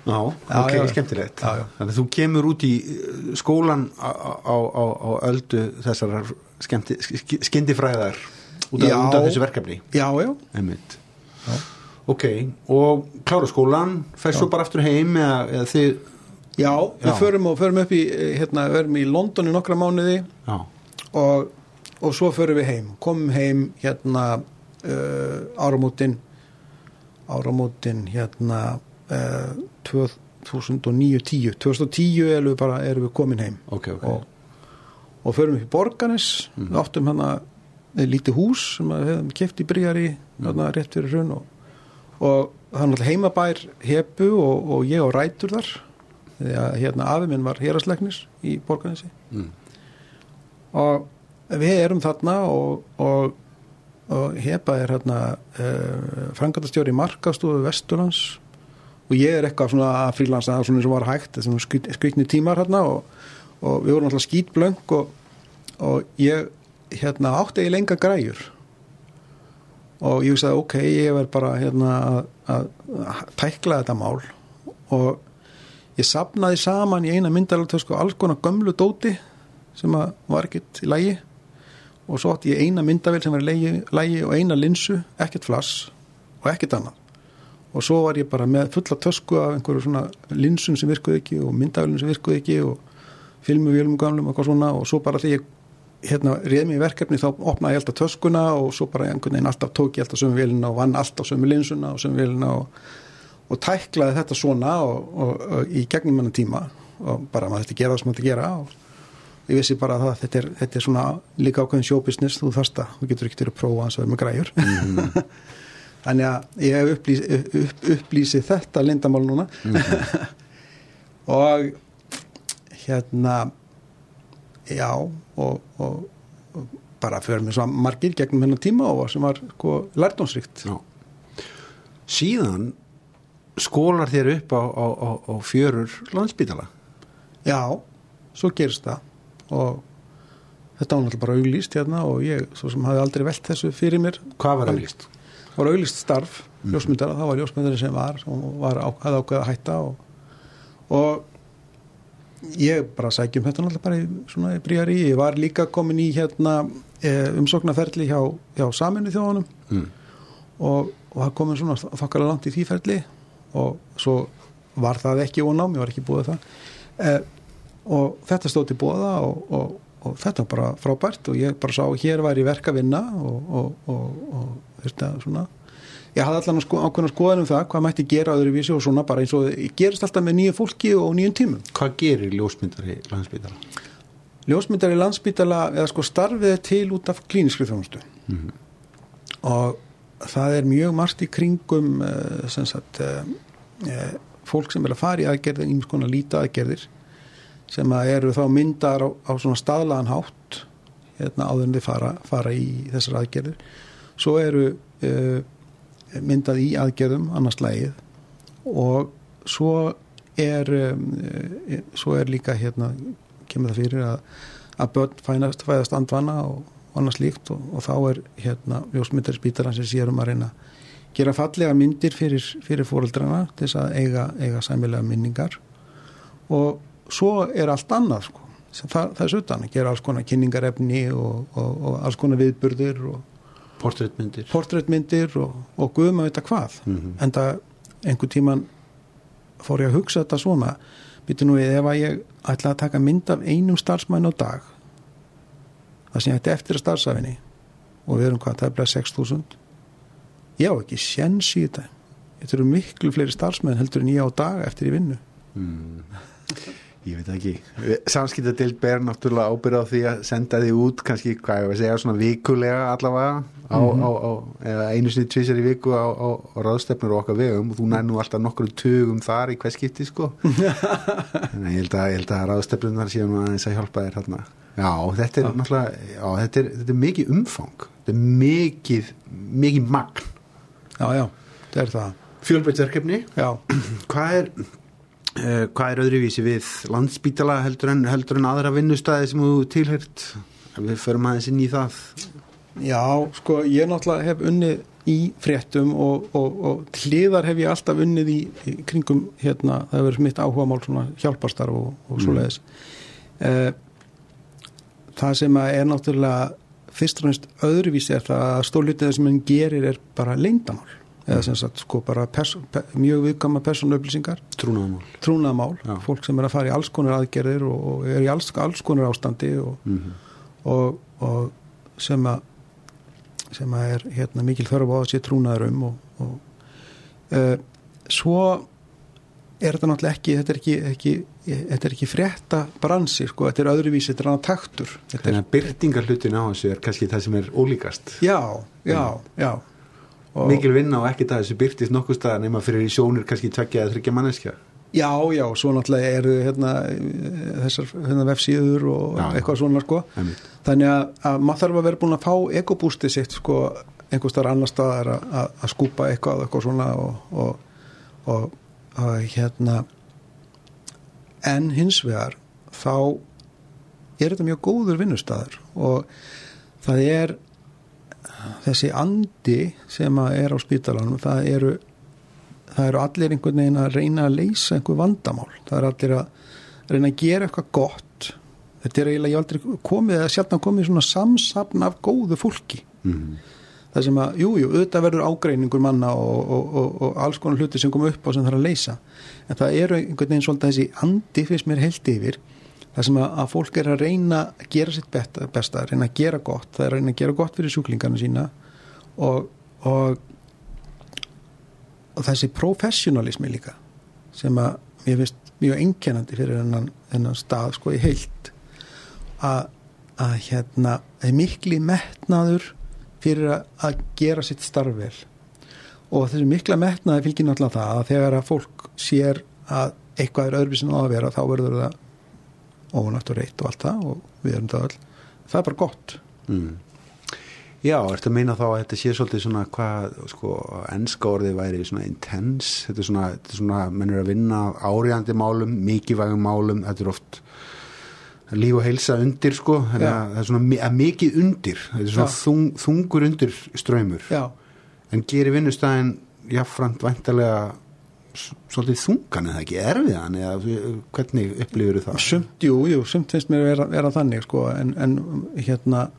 Já, ok, já, skemmtilegt já, já. Þannig að þú kemur út í skólan á, á, á, á öldu þessar skemmti, skyndifræðar út af, út af þessu verkefni. Já, já. Einmitt. Já. Ok, og klára skólan, fer svo bara aftur heim eða, eða þið... Já, við já. förum og förum upp í, hérna, verum í London í nokkra mánuði já. og, og svo förum við heim, komum heim hérna uh, áramótin, áramótin hérna uh, tvö þúsund og níu til tíu, tvö þúsund og tíu erum við bara, erum við komin heim okay, okay. Og, og förum upp í Borgarnes, mm. við áttum hérna lítið hús sem við hefum keypt í Bríari, mm. hérna rétt fyrir hrun og og það er náttúrulega heimabær Hepu og, og ég og rætur þar því að hérna afi minn var héraðslæknir í Borgarnesi mm. og við erum þarna og, og, og Hepa er hérna uh, framkvæmdastjóri markaðsstofu Vesturlands og ég er eitthvað svona að frílansa svona eins og var hægt, þessum skrýtni tímar hérna og, og við vorum náttúrulega skítblöng og, og ég hérna átti ég lenga græjur og ég sagði ok, ég verð bara hérna að, að tækla þetta mál og ég safnaði saman í eina myndavélatösku alls konar gömlu dóti sem að var ekkert í lagi og svo átti ég eina myndavél sem var í lagi, lagi og eina linsu, ekkert flass og ekkert annað og svo var ég bara með fulla tösku af einhverju svona linsum sem virkuði ekki og myndavélum sem virkuði ekki og filmuvélum gamlum og eitthvað svona og svo bara því ég hérna réð mig í verkefni þá opnaði ég alltaf töskuna og svo bara einhvern veginn alltaf tók ég alltaf sömu vélina og vann alltaf sömu linsuna og sömu vélina og, og tæklaði þetta svona og, og, og í gegnum hennan tíma og bara maður þetta gera það sem maður þetta gera og ég vissi bara að það, þetta, er, þetta er svona líka ákveðin showbusiness, þú þarft að þú getur ekki til að prófa hans að vera með græjur mm-hmm. þannig að ég hef upplýs, upp, upplýsið þetta leyndamál núna mm-hmm. og hérna já og, og, og bara fyrir mig svo margir gegnum hennar tíma og sem var sko lærdómsríkt já. Síðan skólar þér upp á, á, á, á fjörur Landspítala já, svo gerist það og þetta var náttúrulega bara auglýst hérna og ég svo sem hafi aldrei velt þessu fyrir mér hvað var auglýst? Það var auglýst starf, mm. ljósmyndara það var ljósmyndari sem var og var á, að ákveða að hætta og, og ég bara sækjum þetta náttúrulega bara í, svona í Bríari, ég var líka komin í hérna eh, umsóknarferli hjá, hjá Sameinuðu þjóðunum mm. og, og það komin svona þokkalega langt í því ferli og svo var það ekki ónám, ég var ekki búið það eh, og þetta stóð til búða og, og, og þetta var bara frábært og ég bara sá hér var í verk að vinna og, og, og, og þetta svona ég hafði allan sko, ákveðna skoðan um það hvað mætti gera öðruvísi og svona bara eins og gerist alltaf með nýju fólki og nýjum tímum. Hvað gerir ljósmyndari Landspítala? Ljósmyndari Landspítala eða sko starfið til út af klíniskri þjónustu mm-hmm. og það er mjög margt í kringum uh, sem sagt uh, fólk sem er að fara í aðgerðir ímis konar líta aðgerðir sem að eru þá myndar á, á svona staðlagan hátt hérna áður en þið fara, fara í þessar aðgerðir. Svo eru uh, myndað í aðgerðum annars lagið og svo er um, svo er líka hérna kemur það fyrir að, að börn fænast, fæðast andvana og annars líkt og, og þá er hérna ljósmyndari spítalan sem sér um að reyna gera fallega myndir fyrir, fyrir foreldrana til þess að eiga, eiga sæmilega minningar og svo er allt annað sko, það, það er sutan að gera alls konar kynningarefni og, og, og alls konar viðburðir og portréttmyndir portréttmyndir og, og guðum að vita hvað mm-hmm. en það einhver tíman fór ég að hugsa þetta svona býtu nú við ef að ég ætla að taka mynd af einum starfsmann á dag það sem ég ætti eftir að starfsafinni og við erum hvað, það er bara sex þúsund ég á ekki séns í þetta þetta eru miklu fleiri starfsmenn heldur en ég á dag eftir í vinnu mm. Ég veit ekki. Samskiptadeild ber náttúrulega ábyrgð á því að senda því út kannski, hvað ég var að segja, svona vikulega allavega á, mm-hmm. á, á eða einu sinni tvisar í viku á, á, á ráðstefnur og okkar vegum og þú nær nú alltaf nokkru tugum þar í hvers skipti sko. Þannig ég held að, ég held að ráðstefnunar séu nú aðeins að hjálpa þér hérna. Já, þetta er ja. náttúrulega, já, þetta er, þetta er mikið umfang. Þetta er mikið, mikið magn. Já, já, þetta er það. Fjölbreytverkefni. Já. Hvað er... Uh, hvað er öðruvísi við Landspítala heldur en, heldur en aðra vinnustæði sem þú tilheyrt við förum aðeins inn í það Já, sko, ég náttúrulega hef unnið í fréttum og, og, og hliðar hef ég alltaf unnið í, í kringum hérna, það hefur mitt áhugamál svona hjálparstarf og, og svoleiðis mm. það sem er náttúrulega fyrst og fremst öðruvísi er það að stór hluti það sem hann gerir er bara leyndamál mm. eða sem sagt sko bara perso, per, mjög viðkvæmar persónuupplýsingar trúnaðarmál, trúnaðarmál fólk sem er að fara í alls konar aðgerðir og, og er í alls, alls konar ástandi og, mm-hmm. og, og sem að sem að er hérna mikil þörf á að sé trúnaður um og, og uh, svo er þetta náttúrulega ekki þetta er ekki, ekki, þetta er ekki frétta bransi, sko, þetta er öðruvísi þetta er annað taktur. Þannig að byrtingarhlutin á þessu er kannski það sem er ólíkast. Já, já, já. Og mikil vinna og ekki það þessu byrtist nokkuð staðar nema fyrir í sjónir kannski tveggja eða þriggja manneskja. Já, já, svo náttúrulega eru hérna þessar hérna vefsíður og já, eitthvað svona, sko. Emitt. Þannig að, að maður þarf að vera búin að fá ekobústið sitt, sko, einhvers staðar annar staðar að, að, að skúpa eitthvað, eitthvað svona og, og, og, og hérna en hins vegar þá er þetta mjög góður vinnustaður og það er þessi andi sem að er á spítalanum, það eru það eru allir einhvern veginn að reyna að leysa einhver vandamál, það eru allir að reyna að gera eitthvað gott. Þetta er eiginlega ég aldrei komið eða sjálfna komið svona samsafn af góðu fólki mm. það sem að, jú, jú, auðvitað verður ágreiningur manna og, og, og, og alls konar hluti sem kom upp á sem þarf að leysa en það eru einhvern veginn svolítið þessi andi fyrst mér heilt yfir það sem að, að fólk er að reyna að gera sitt besta, besta að reyna að gera gott, það er að reyna að gera gott fyrir sjúklingarna sína og, og og þessi professionalismi líka sem að mér finnst mjög einkennandi fyrir þennan, þennan stað sko í heilt að, að hérna er mikli metnaður fyrir að, að gera sitt starf vel og þessi mikla metnaði fylgir náttúrulega það að þegar að fólk sér að eitthvað er öðruvísi en á að vera þá verður það ónægt og reitt og allt það og við erum það öll það er bara gott mm. Já, ertu að meina þá að þetta sé svolítið svona hvað, sko, enska orðið væri svona intense, þetta er svona, þetta er svona mennur að vinna áríðandi málum, mikilvægum málum, þetta er oft líf og heilsa undir, sko, þannig að það er svona að mikið undir, þetta er svona þung, þungur undir straumur, Já. En gerir vinnustæðin jafnframt væntalega svolítið þungan eða ekki erfiðan eða hvernig upplifir það? Sumt, jú, jú, sumt finnst mér að vera, vera þannig, sko, en, en hérna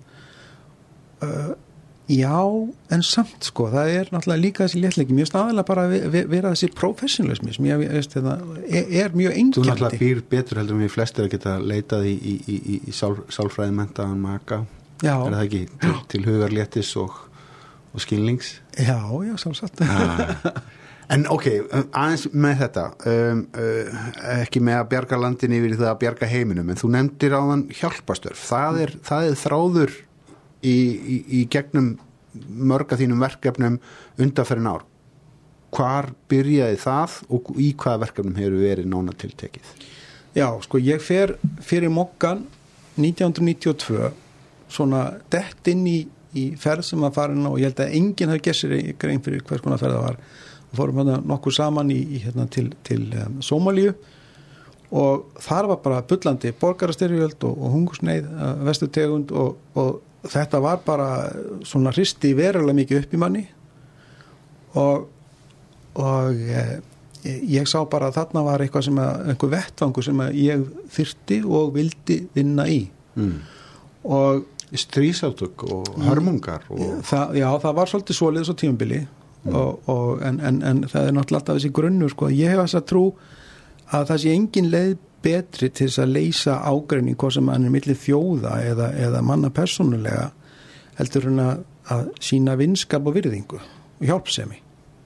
Uh, já, en samt sko það er náttúrulega líka þessi léttleiki mér staðilega bara að vera þessi professionalismi sem ég veist þetta er, er mjög einkennandi. Þú náttúrulega býr betur heldur en við flestir að geta leitað í, í, í, í sál, sálfræðimenntaðan maka já. Er það ekki til, til hugarléttis og, og skilnings? Já, já, sjálfsagt ah. En ok, aðeins með þetta um, uh, ekki með að bjarga landin yfir það að bjarga heiminum en þú nefndir áðan hjálpastörf það er, það er þráður Í, í, í gegnum mörga þínum verkefnum undanferðin ár. Hvar byrjaði það og í hvaða verkefnum hefur verið nána tiltekið? Já, sko ég fer fyrir Mokkan nítján hundruð níutíu og tvö svona dett inn í, í ferð sem að farin og ég held að enginn hafi gert sér grein fyrir hvers konar ferð það var. Við fórum hérna nokkuð saman í, í, hérna, til, til um, Sómalíu og þar var bara bullandi borgarastyrjöld og, og hungursneið uh, vestutegund og, og þetta var bara svona hristi verulega mikið upp í manni og, og eh, ég sá bara að þarna var eitthvað sem að, einhver vettvangur sem að ég þyrfti og vildi vinna í mm. og stríðsátök og hörmungar og... það, já, það var svolítið svoleiðis á tímabili mm. og, og, en, en, en það er náttúrulega alltaf þessi grunnur sko. Ég hef þess að trú að það sé engin leið betri til þess að leysa ágreining hvað sem hann er milli þjóða eða, eða manna persónulega heldur hann að, að sína vinskap og virðingu og hjálpsemi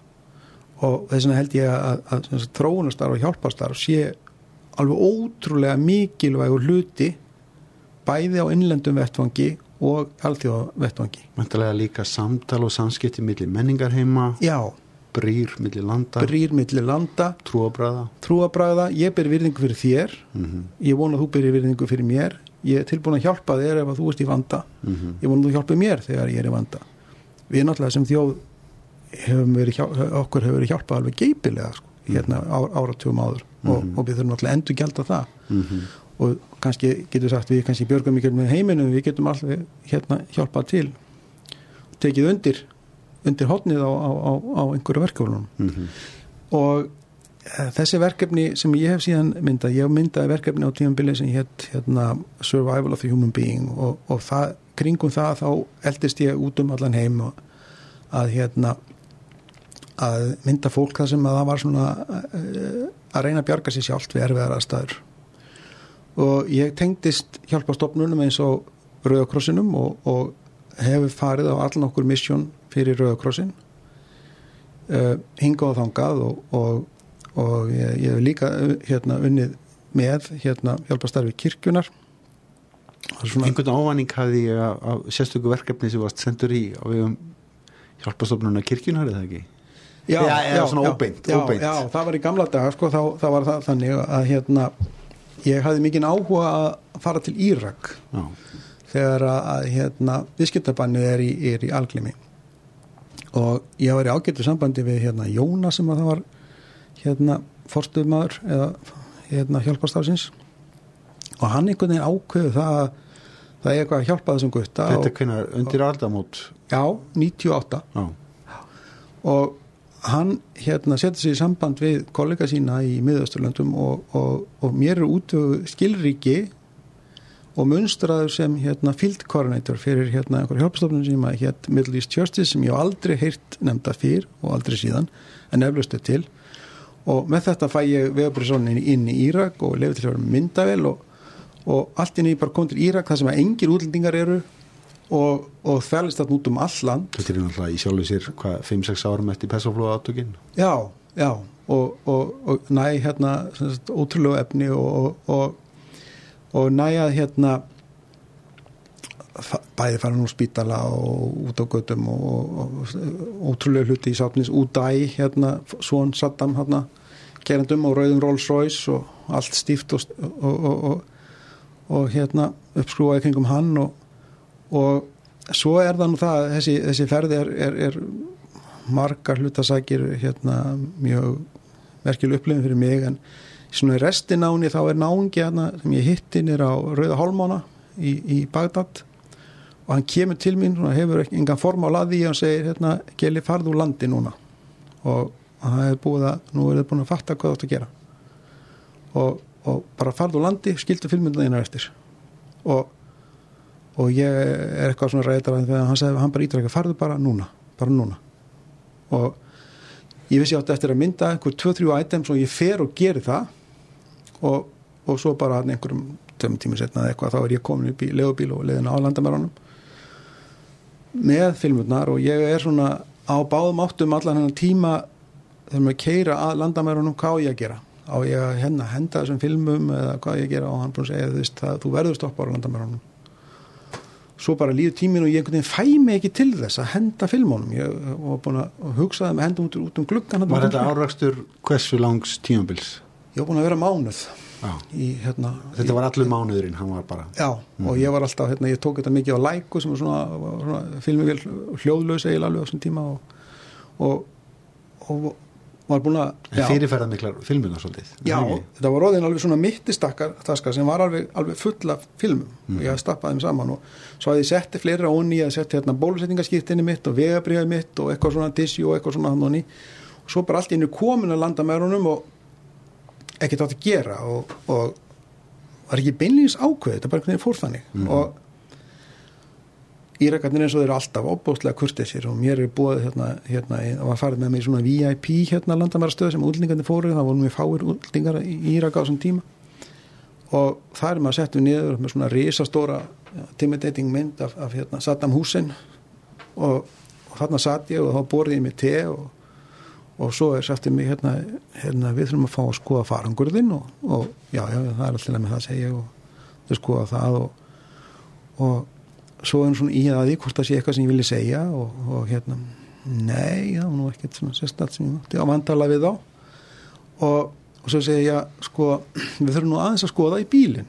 og þess vegna held ég að, að, að þróunarstarf og hjálparstarf sé alveg ótrúlega mikilvægur hluti bæði á innlendum vettvangi og alþjóða vettvangi. Mæntalega líka samtal og samskipti milli menningarheima Já brýr milli landa brýr milli landa trúabræða trúabræða, ég ber virðingu fyrir þér mm-hmm. ég vona að þú berir virðingu fyrir mér ég er tilbúin að hjálpa þér ef að þú ert í vanda mm-hmm. ég vona að þú hjálpir mér þegar ég er í vanda við náttúrulega sem þjóð hefum verið, okkur hefur verið hjálpað alveg geipilega sko, hérna á, áratugum áður mm-hmm. og, og við þurfum náttúrulega endur gjalda það mm-hmm. og kannski getur sagt við kannski björgum mikil með heiminum við getum alltaf hérna hjálpað til tekið undir undir hornið á, á, á, á einhverju verkefnum mm-hmm. og e, þessi verkefni sem ég hef síðan myndað, ég hef myndaði verkefni á tímabili sem hétt hérna, Survival of the Human Being og, og það, kringum það þá eldist ég út um allan heim og að hérna að mynda fólk þar sem að það var svona að reyna að bjarga sér sjálft við erfiðar aðstæður og ég tengdist hjálparstofnunum eins og Rauða krossinum og, og hefur farið á allan okkur misjón fyrir Rauða krossin uh, hingað og þangað og, og, og ég, ég hef líka hérna unnið með hérna hjálparstarfi kirkjunar. Svona... Einhvern ávanning hafði ég af sérstöku verkefni sem varst sendur í á vegum hjálparstofnunnar kirkjunar eða ekki? Já, já, já, já, svona já, óbeint, já, óbeint. Já, það var í gamla daga sko, þá, þá var það þannig að hérna, ég hafði mikinn áhuga að fara til Írak já. Þegar að hérna, viðskiptabannið er í, er í alglimi og ég var í ágættu sambandi við hérna, Jóna sem að það var hérna, forstöðumaður eða hérna, hjálparstafsins og hann einhvern veginn ákveðu það að það er eitthvað að hjálpa þessum gutta. Þetta er hvenær undir aldamót? Já, níutíu og átta já. Og hann hérna setti sig í samband við kollega sína í Miðausturlöndum og, og, og mér er út skilríki og munstraður sem hérna field coordinator fyrir hérna einhver hjálpstofnun sem að hétt Middle East Churches sem ég hef aldrei heyrt nefnda fyrr og aldrei síðan en eflaust er til og með þetta fæ ég vegabréfsónin inn í Írak og lefi til að vera myndavél og, og allt inn í bara kom til Írak þar sem að engir útlendingar eru og, og þvælist þetta út um all land. Þetta er náttúrulega í sjálfu sér hvað, fimm sex árum eftir Persaflóa átökin? Já, já og, og, og næ hérna sagt, ótrúlega efni og, og, og næ að hérna bæði fara nú spítala og út á götum og, og, og ótrúlega hluti í sáttnis Údæ hérna, svon Saddam hérna, gerandum og rauðum Rolls Royce og allt stíft og, og, og, og hérna uppskrúaði kringum hann og og svo er það nú það þessi, þessi ferði er, er, er margar hlutasækir hérna mjög merkileg upplifun fyrir mig en svona í restináni þá er náungi hérna sem ég hitti nýr á Rauða Hólmána í, í Bagdad og hann kemur til mín og hefur engan form á laði og segir hérna Geli farðu úr landi núna og það er búið að nú er þið búin að fatta hvað þú átt að gera og, og bara farðu úr landi skildu filmundina þínar eftir og og ég er eitthvað svona ræðar þegar hann sagði, hann bara ítreka, farðu bara núna bara núna og ég vissi átti eftir að mynda einhver tvö þrjú items og ég fer og geri það og, og svo bara einhverjum tveim tímur setna eða eitthvað þá er ég komin upp í leigubíl og leiðin á landamærunum með filmurnar og ég er svona á báðum áttum allan hennar tíma þegar maður keyra að landamærunum hvað á ég að gera á ég að hérna henda þessum filmum eða hvað ég að gera og hann búin að segja þú veist það, þú verður stoppa á landamærunum svo bara líður tíminn og ég einhvern veginn fæ mig ekki til þess að henda filmunum ég var búin að hugsa það með henda út, út um gluggan Var þetta árakstur hversu langs tímabils? Ég var búin að vera mánuð í, hérna, Þetta í, var allur mánuðurinn, hann var bara Já, mm. og ég var alltaf, hérna, ég tók þetta mikið á Læku sem var svona, svona filmvél hljóðlaus eiginlega alveg á þessum tíma og, og, og var búin að fyrirferða miklar filmuna svolítið Já, þetta var róðin alveg svona mittistakkar taska sem var alveg, alveg full af filmum mm. og ég hafði stappað þeim saman og svo hafði ég setti fleiri á onni, ég hafði setti hérna bólusetningaskírteinið mitt og vegabréfið mitt og eitthvað svona tissue og eitthvað svona hann onni og svo bara allt í einu komin að landa með honum og ekkert átt að gera og, og var ekki beinlýnis ákveð þetta bara hvernig fór þannig mm. og Írakarnir eins og þeir eru alltaf óbúslega kurteisir og mér er búið hérna, hérna og var farið með mig í svona V I P hérna landamærastöð sem útlendingarnir fóru, það voru mjög fáir útlendingar í Írak á þessum tíma og þar er maður settum niður með svona risastóra intimidating mynd af, af hérna, Saddam Hussein og, og þarna satt ég og þá borði ég mig te og, og svo er sagt ég mig hérna, hérna við þurfum að fá að skoða farangurðinn og, og já, já, það er alltaf með það að segja og þau skoða það og, og svo er hann svona í að því hvort það sé eitthvað sem ég vilja segja og, og hérna nei, það var nú ekkert svona sérstætt sem ég mátti á vandala við þá og, og svo segi ég sko, við þurfum nú aðeins að skoða í bílinn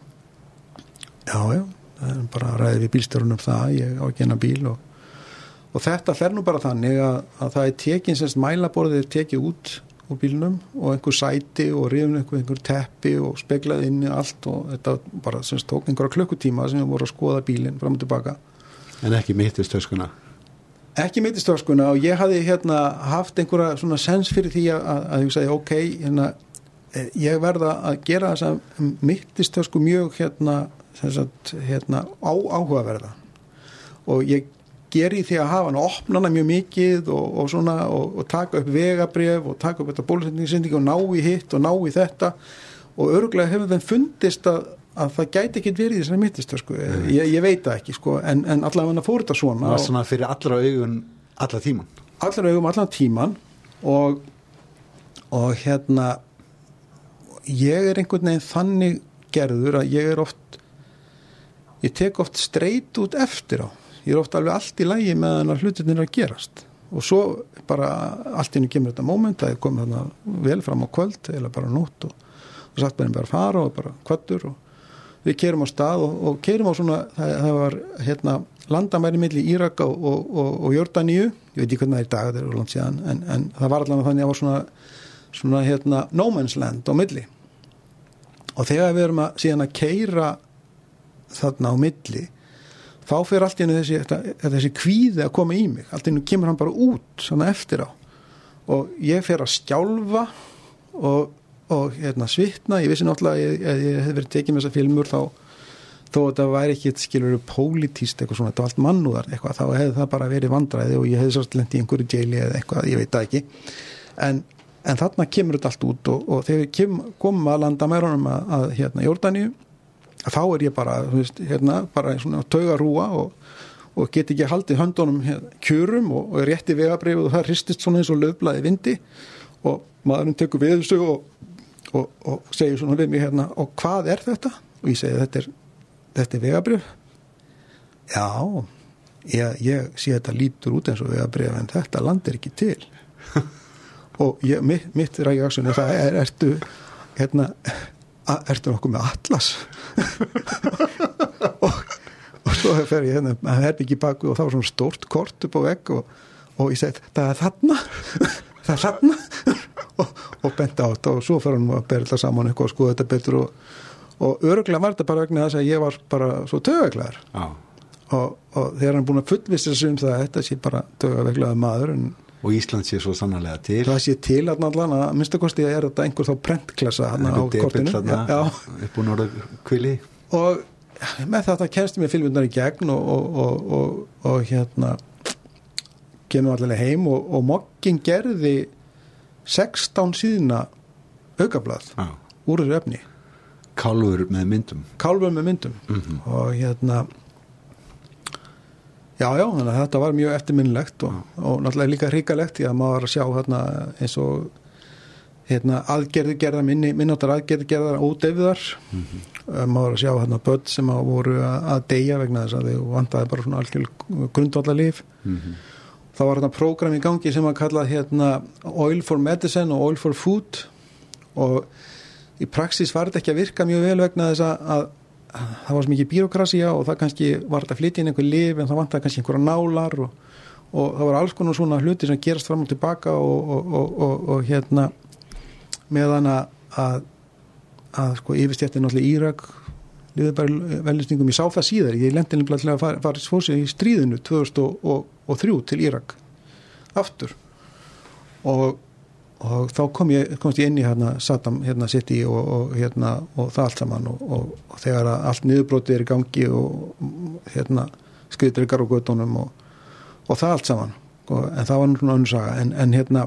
já, já það er bara að ræði við bílstjórunum það ég á ekki hennar bíl og, og þetta fer nú bara þannig að, að það er tekin semst mælaborðið er tekið út úr bílnum og einhver sæti og rifin einhver, einhver teppi og speklaði inn í allt og þetta bara semst tók einhverja klukkutíma sem við vorum að skoða bílinn fram og tilbaka En ekki mittist töskuna? ekki mittistöskuna og ég hafði hérna haft einhverja svona sens fyrir því að, að, að ég sagði ok, hérna ég verða að gera þessa mittistösku mjög hérna, sagt, hérna á, áhugaverða og ég geri því að hafa hann að opna hana mjög mikið og, og svona og, og taka upp vegabréf og taka upp þetta bólusetningssendingu og ná í hitt og ná í þetta og örugglega hefur þeim fundist að, að það gæti ekki verið í þessari mittistösku mm. ég, ég veit það ekki sko en, en allavega hann að fór þetta svona það var svona fyrir allra augun alla tíman allra augun allan tíman og, og hérna ég er einhvern veginn þannig gerður að ég er oft ég tek oft streit út eftir á ég er oft alveg allt í lagi með hann að hlutirnir að gerast og svo bara allt í hennu kemur þetta moment að ég kom þarna vel fram á kvöld eða bara nótt og, og satt bara bara fara og bara kvöldur og við kerum á stað og, og kerum á svona það, það var hérna landamæri milli Írak og, og, og, og Jordaníu ég veit ekki hvernig það er í dag, það er langt síðan en, en það var allavega þannig að það var svona, svona hérna no man's land á milli og þegar við erum að síðan að keyra þarna á milli þá fyrir allt í hennu þessi, þessi kvíði að koma í mig, allt í hennu kemur hann bara út svona eftir á og ég fer að skjálfa og, og hérna svitna, ég vissi náttúrulega að ég, ég, ég hef verið tekið með þessa filmur þá þó að það væri ekki skilur pólitíst eitthvað svona, þetta var allt mannúðar eitthvað, þá hefði það bara verið vandræði og ég hefði svolítið lent í einhverju jaili eða eitthvað, ég veit það ekki en, en þarna kemur þetta allt út og, og þegar við kem, komum að landamærunum að, að hérna Jordaníu þá er ég bara, þú veist, hérna bara svona taugarúa og, og get ekki haldið höndunum hérna, kjörum og, og er rétt í vegabréfið og það hristist svona eins og laufblaði vindi og maðurinn tekur við þessu og, og, og segir svona við mig hérna og hvað er þetta? Og ég segi þetta er, þetta er vegabréf já, ég, ég sé þetta lítur út eins og vegabréf en þetta land er ekki til og ég, mitt, mitt rækjaksson er það er, ertu hérna ertu nokkuð með atlas og, og svo fer ég hérna að herði ekki baku og það var svona stórt kort upp á vegg og, og ég segi það er þarna það er þarna og, og benti á þetta og svo fer hann að bera þetta saman eitthvað og skoða þetta betur og, og öruglega var þetta bara vegna þess að ég var bara svo taugaveiklaður ah. og, og þegar hann búin að fullvissa sig um það að þetta sé bara taugaveiklaður maður en og Ísland sé svo sannarlega til það sé til að náttúrulega að minnstakosti er þetta einhver þá prentklassa hann á kortinu upp úr norður kvili og með þetta kemst mér filmundar í gegn og, og, og, og, og hérna kemur allavega heim og, og mokkin gerði sextán síðna aukablað ah. úr þessu efni kálfur með myndum kálfur með myndum mm-hmm. og hérna Já, já, þannig að þetta var mjög eftirminnilegt og, og náttúrulega líka hrikalegt því að maður var að sjá hérna eins og hérna aðgerði gerða minni, minnáttar aðgerði gerða ódeyfiðar mm-hmm. maður var að sjá hérna börn sem voru að, að deyja vegna þess að þau vantaði bara svona algjör grundvallarlíf mm-hmm. þá var hérna prógram í gangi sem að kalla hérna Oil for Medicine og Oil for Food og í praxis var þetta ekki að virka mjög vel vegna þess að, að það var svo mikið bírokrasía og það kannski var þetta að flytja inn einhver lyf en það vantaði kannski einhverja nálar og, og það var alls konar svona hluti sem gerast fram og tilbaka og, og, og, og, og hérna meðan að, að, að sko yfirstjættin náttúrulega Írak liði bara velisningum, ég sá það síðar ég lendi nefnilega til að fara, fara fórsið í stríðinu tvö þúsund og þrjú til Írak aftur og og þá kom ég, komst ég inn í hérna Saddam hérna City og, og hérna og það allt saman og, og, og þegar allt niðurbrótið er í gangi og hérna skriðdryggar og göttunum og, og það allt saman og, en það var svona önnur saga en, en hérna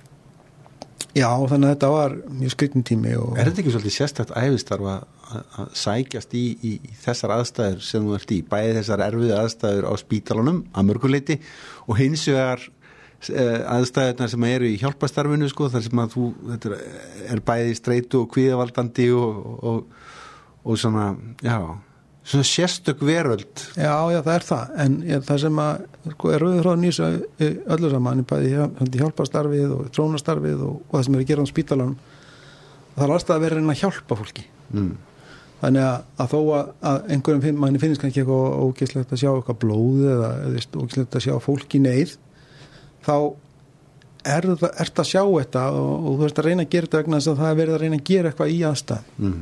já þannig að þetta var mjög skrýtinn tími og, Er þetta ekki svolítið sérstakt ævistarf að sækjast í, í, í þessar aðstæður sem þú ert í, bæði þessar erfiðu aðstæður á spítalunum að mörguleiti og hins vegar aðstæðurnar sem eru í hjálpastarfinu sko, þar sem að þú þetta er bæði streitu og kvíðavaldandi og, og, og svona já, svona sérstök veröld Já, já, það er það en ég, það sem að, sko, er rauður hróðan í þessu öllu saman, bæði hjálpastarfið og trónastarfið og, og það sem er að gera á spítalanum það er alltaf að vera að hjálpa fólki mm. þannig að, að þó að, að einhverjum finn, manni finnst kannski eitthvað ógeðslegt að sjá eitthvað blóð eða ógeðslegt að sjá fólki neyð þá er það ert að sjá þetta og, og þú veist að reyna að gera þetta vegna þess að það er verið að reyna að gera eitthvað í aðstæðum mm.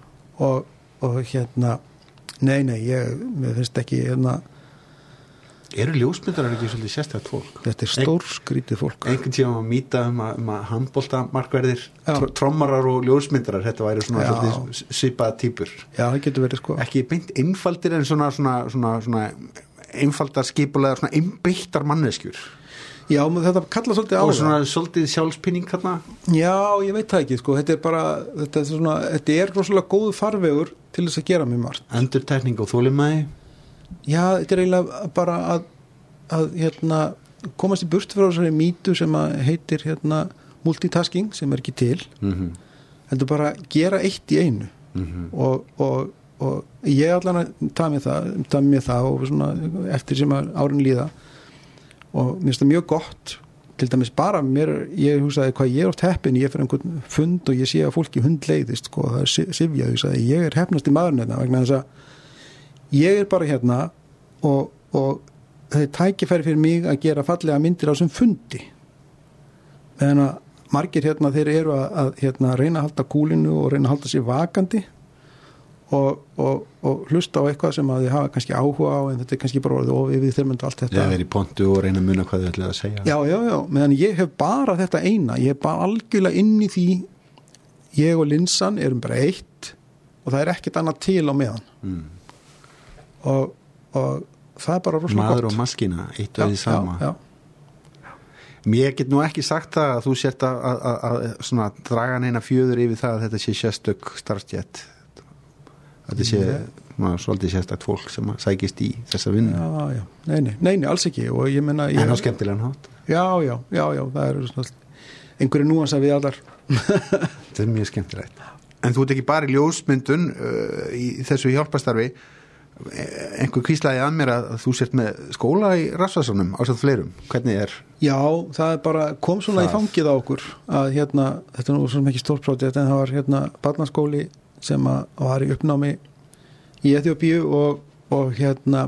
og, og hérna nei, nei, ég mér finnst ekki hérna Eru ljósmyndarar ekki svolítið sérstætt fólk? Þetta er stórskrítið fólk. Einhvern tíma að mýta um að, um að handboltamarkverðir, tr trommarar og ljósmyndarar, þetta væri svona Já. svolítið svipaða týpur. Já, það getur verið sko. Ekki beint einfaldir en svona, svona, svona, svona einfaldar skipulegar, svona einbeittar manneskjur. Já, þetta kalla svolítið á og svona svolítið sjálfspinning hérna. Já, ég veit það ekki sko, þetta er bara þetta er svona, þetta er rosalega góð farvegur til þess að gera mjög margt. Endurtekning og þolinmæði. Já, þetta er eiginlega bara að, að hérna, komast í burt frá þessari mýtu sem að heitir hérna, multitasking sem er ekki til mm-hmm. þetta er bara að gera eitt í einu mm-hmm. og, og, og ég allan að ta mér það, ta mér það og svona, eftir sem að árin líða og mér finnst það mjög gott til dæmis bara mér, ég hugsaði hvað ég er oft heppin ég fyrir einhvern fund og ég sé að fólki hundleiðist sko, það er sifja, ég hugsaði ég er heppnast í maðurinn hérna vegna þess að ég er bara hérna og, og það er tækifæri fyrir mig að gera fallega myndir á sem fundi meðan að margir hérna þeir eru að, að hérna, reyna að halda kúlinu og reyna að halda sér vakandi og, og, og hlusta á eitthvað sem að þið hafa kannski áhuga á en þetta er kannski bara orðið og við þurfum allt þetta. Það er í pontu og reyna að muna hvað þið ætlaði að segja. Já, já, já, meðan ég hef bara þetta eina, ég er bara algjörlega inn í því ég og linsan erum bara eitt og það er ekkert annað til á meðan. Mm. Og, og það er bara rosalega gott. Maður og maskína, eitt og því sama. Já, já. Mér get nú ekki sagt það að þú sért að, að, að, að svona, draga neina fjöður yfir það að þetta sé sérstök starfsjett. Þetta sé maður, svolítið sérstakt fólk sem sækist í þessa vinnu. Já, já. Nei, nei, nei, nei alls ekki. Og ég menna, ég, en á skemmtilegan hátt. Já, já, já, já. Það er svona einhverju núans að við allar. Þetta er mjög skemmtilegt. En þú ert ekki bara í ljósmyndun uh, í þessu hjálpastarfi. Einhver kvíslaði að mér að þú sért með skóla í Rassvarsanum ásett fleirum, hvernig er? Já, það er bara, kom svona það. Í fangið á okkur að hérna, þetta er nú svona ekki stórt projekt en það var hérna barnaskóli sem að var í uppnámi í Eþíópíu og, og hérna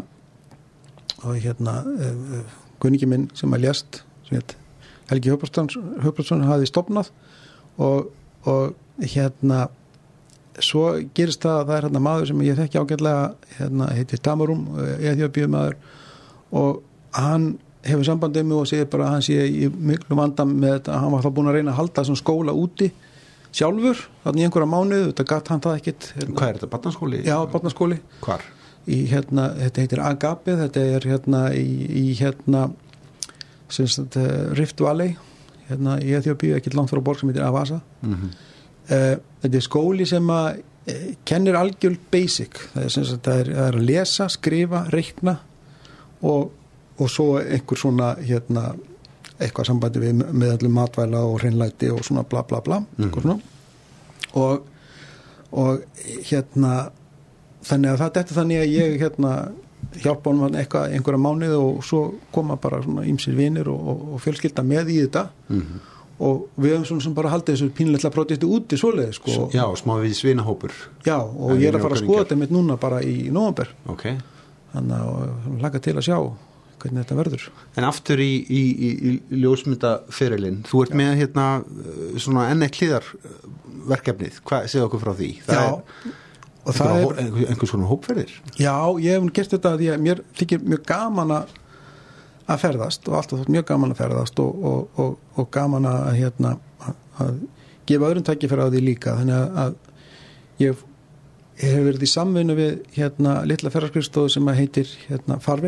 og hérna uh, kunningi minn sem að lést sem heit Helgi Höfbrandsson hafði stofnað og, og hérna svo gerist það að það er hérna maður sem ég þekki ágætlega hérna heitir Tamarum, Eþíópíu maður og hann hefur sambandið mig og segir bara að hann sé í miklu vandam með þetta, hann var þá búin að reyna að halda þessum skóla úti sjálfur þannig í einhverja mánuð, þetta gatt hann það ekkit hérna. Hvað er þetta, barnaskóli? Já, barnaskóli. Hvar? Í hérna, þetta heitir Agape, þetta er hérna í, í hérna sem sagt Rift Valley hérna í Eþíópíu, ekki langt frá borg sem heitir Avasa. Mhm. Uh, þetta er skóli sem að uh, kennir algjörl basic það er, sem sagt, það er, það er að lesa, skrifa, reikna og, og svo einhver svona hérna, eitthvað sambandi við með allum matvæla og hreinlæti og svona bla bla bla mm. svona. og og hérna þannig að það er þannig að ég hérna hjálpa honum eitthvað einhverja mánuði og svo koma bara svona ýmsir vinir og, og, og fjölskylda með í þetta mhm og við höfum svona sem bara haldið þessu pínleitla projekti úti svoleiði sko. Já, smá við svinahópur. Já, og en ég er að fara að skoða þetta mitt núna bara í nóvember. Ok. Þannig að hlaka til að sjá hvernig þetta verður. En aftur í, í, í, í ljósmyndaferilinn, þú ert Já. Með hérna svona enn eitt hliðarverkefnið, hvað segðu okkur frá því? Það Já, er, og það er einhver, einhver svona hópferðir? Já, ég hef gert þetta því að mér þykir mjög gaman að að ferðast og alltaf mjög gaman að ferðast og, og, og, og gaman að, hérna, að, að gefa öðrum tækifæri á því líka þannig að, að ég, ég hef verið í samvinnu við hérna litla ferðarskrifstofu sem heitir hérna Farvel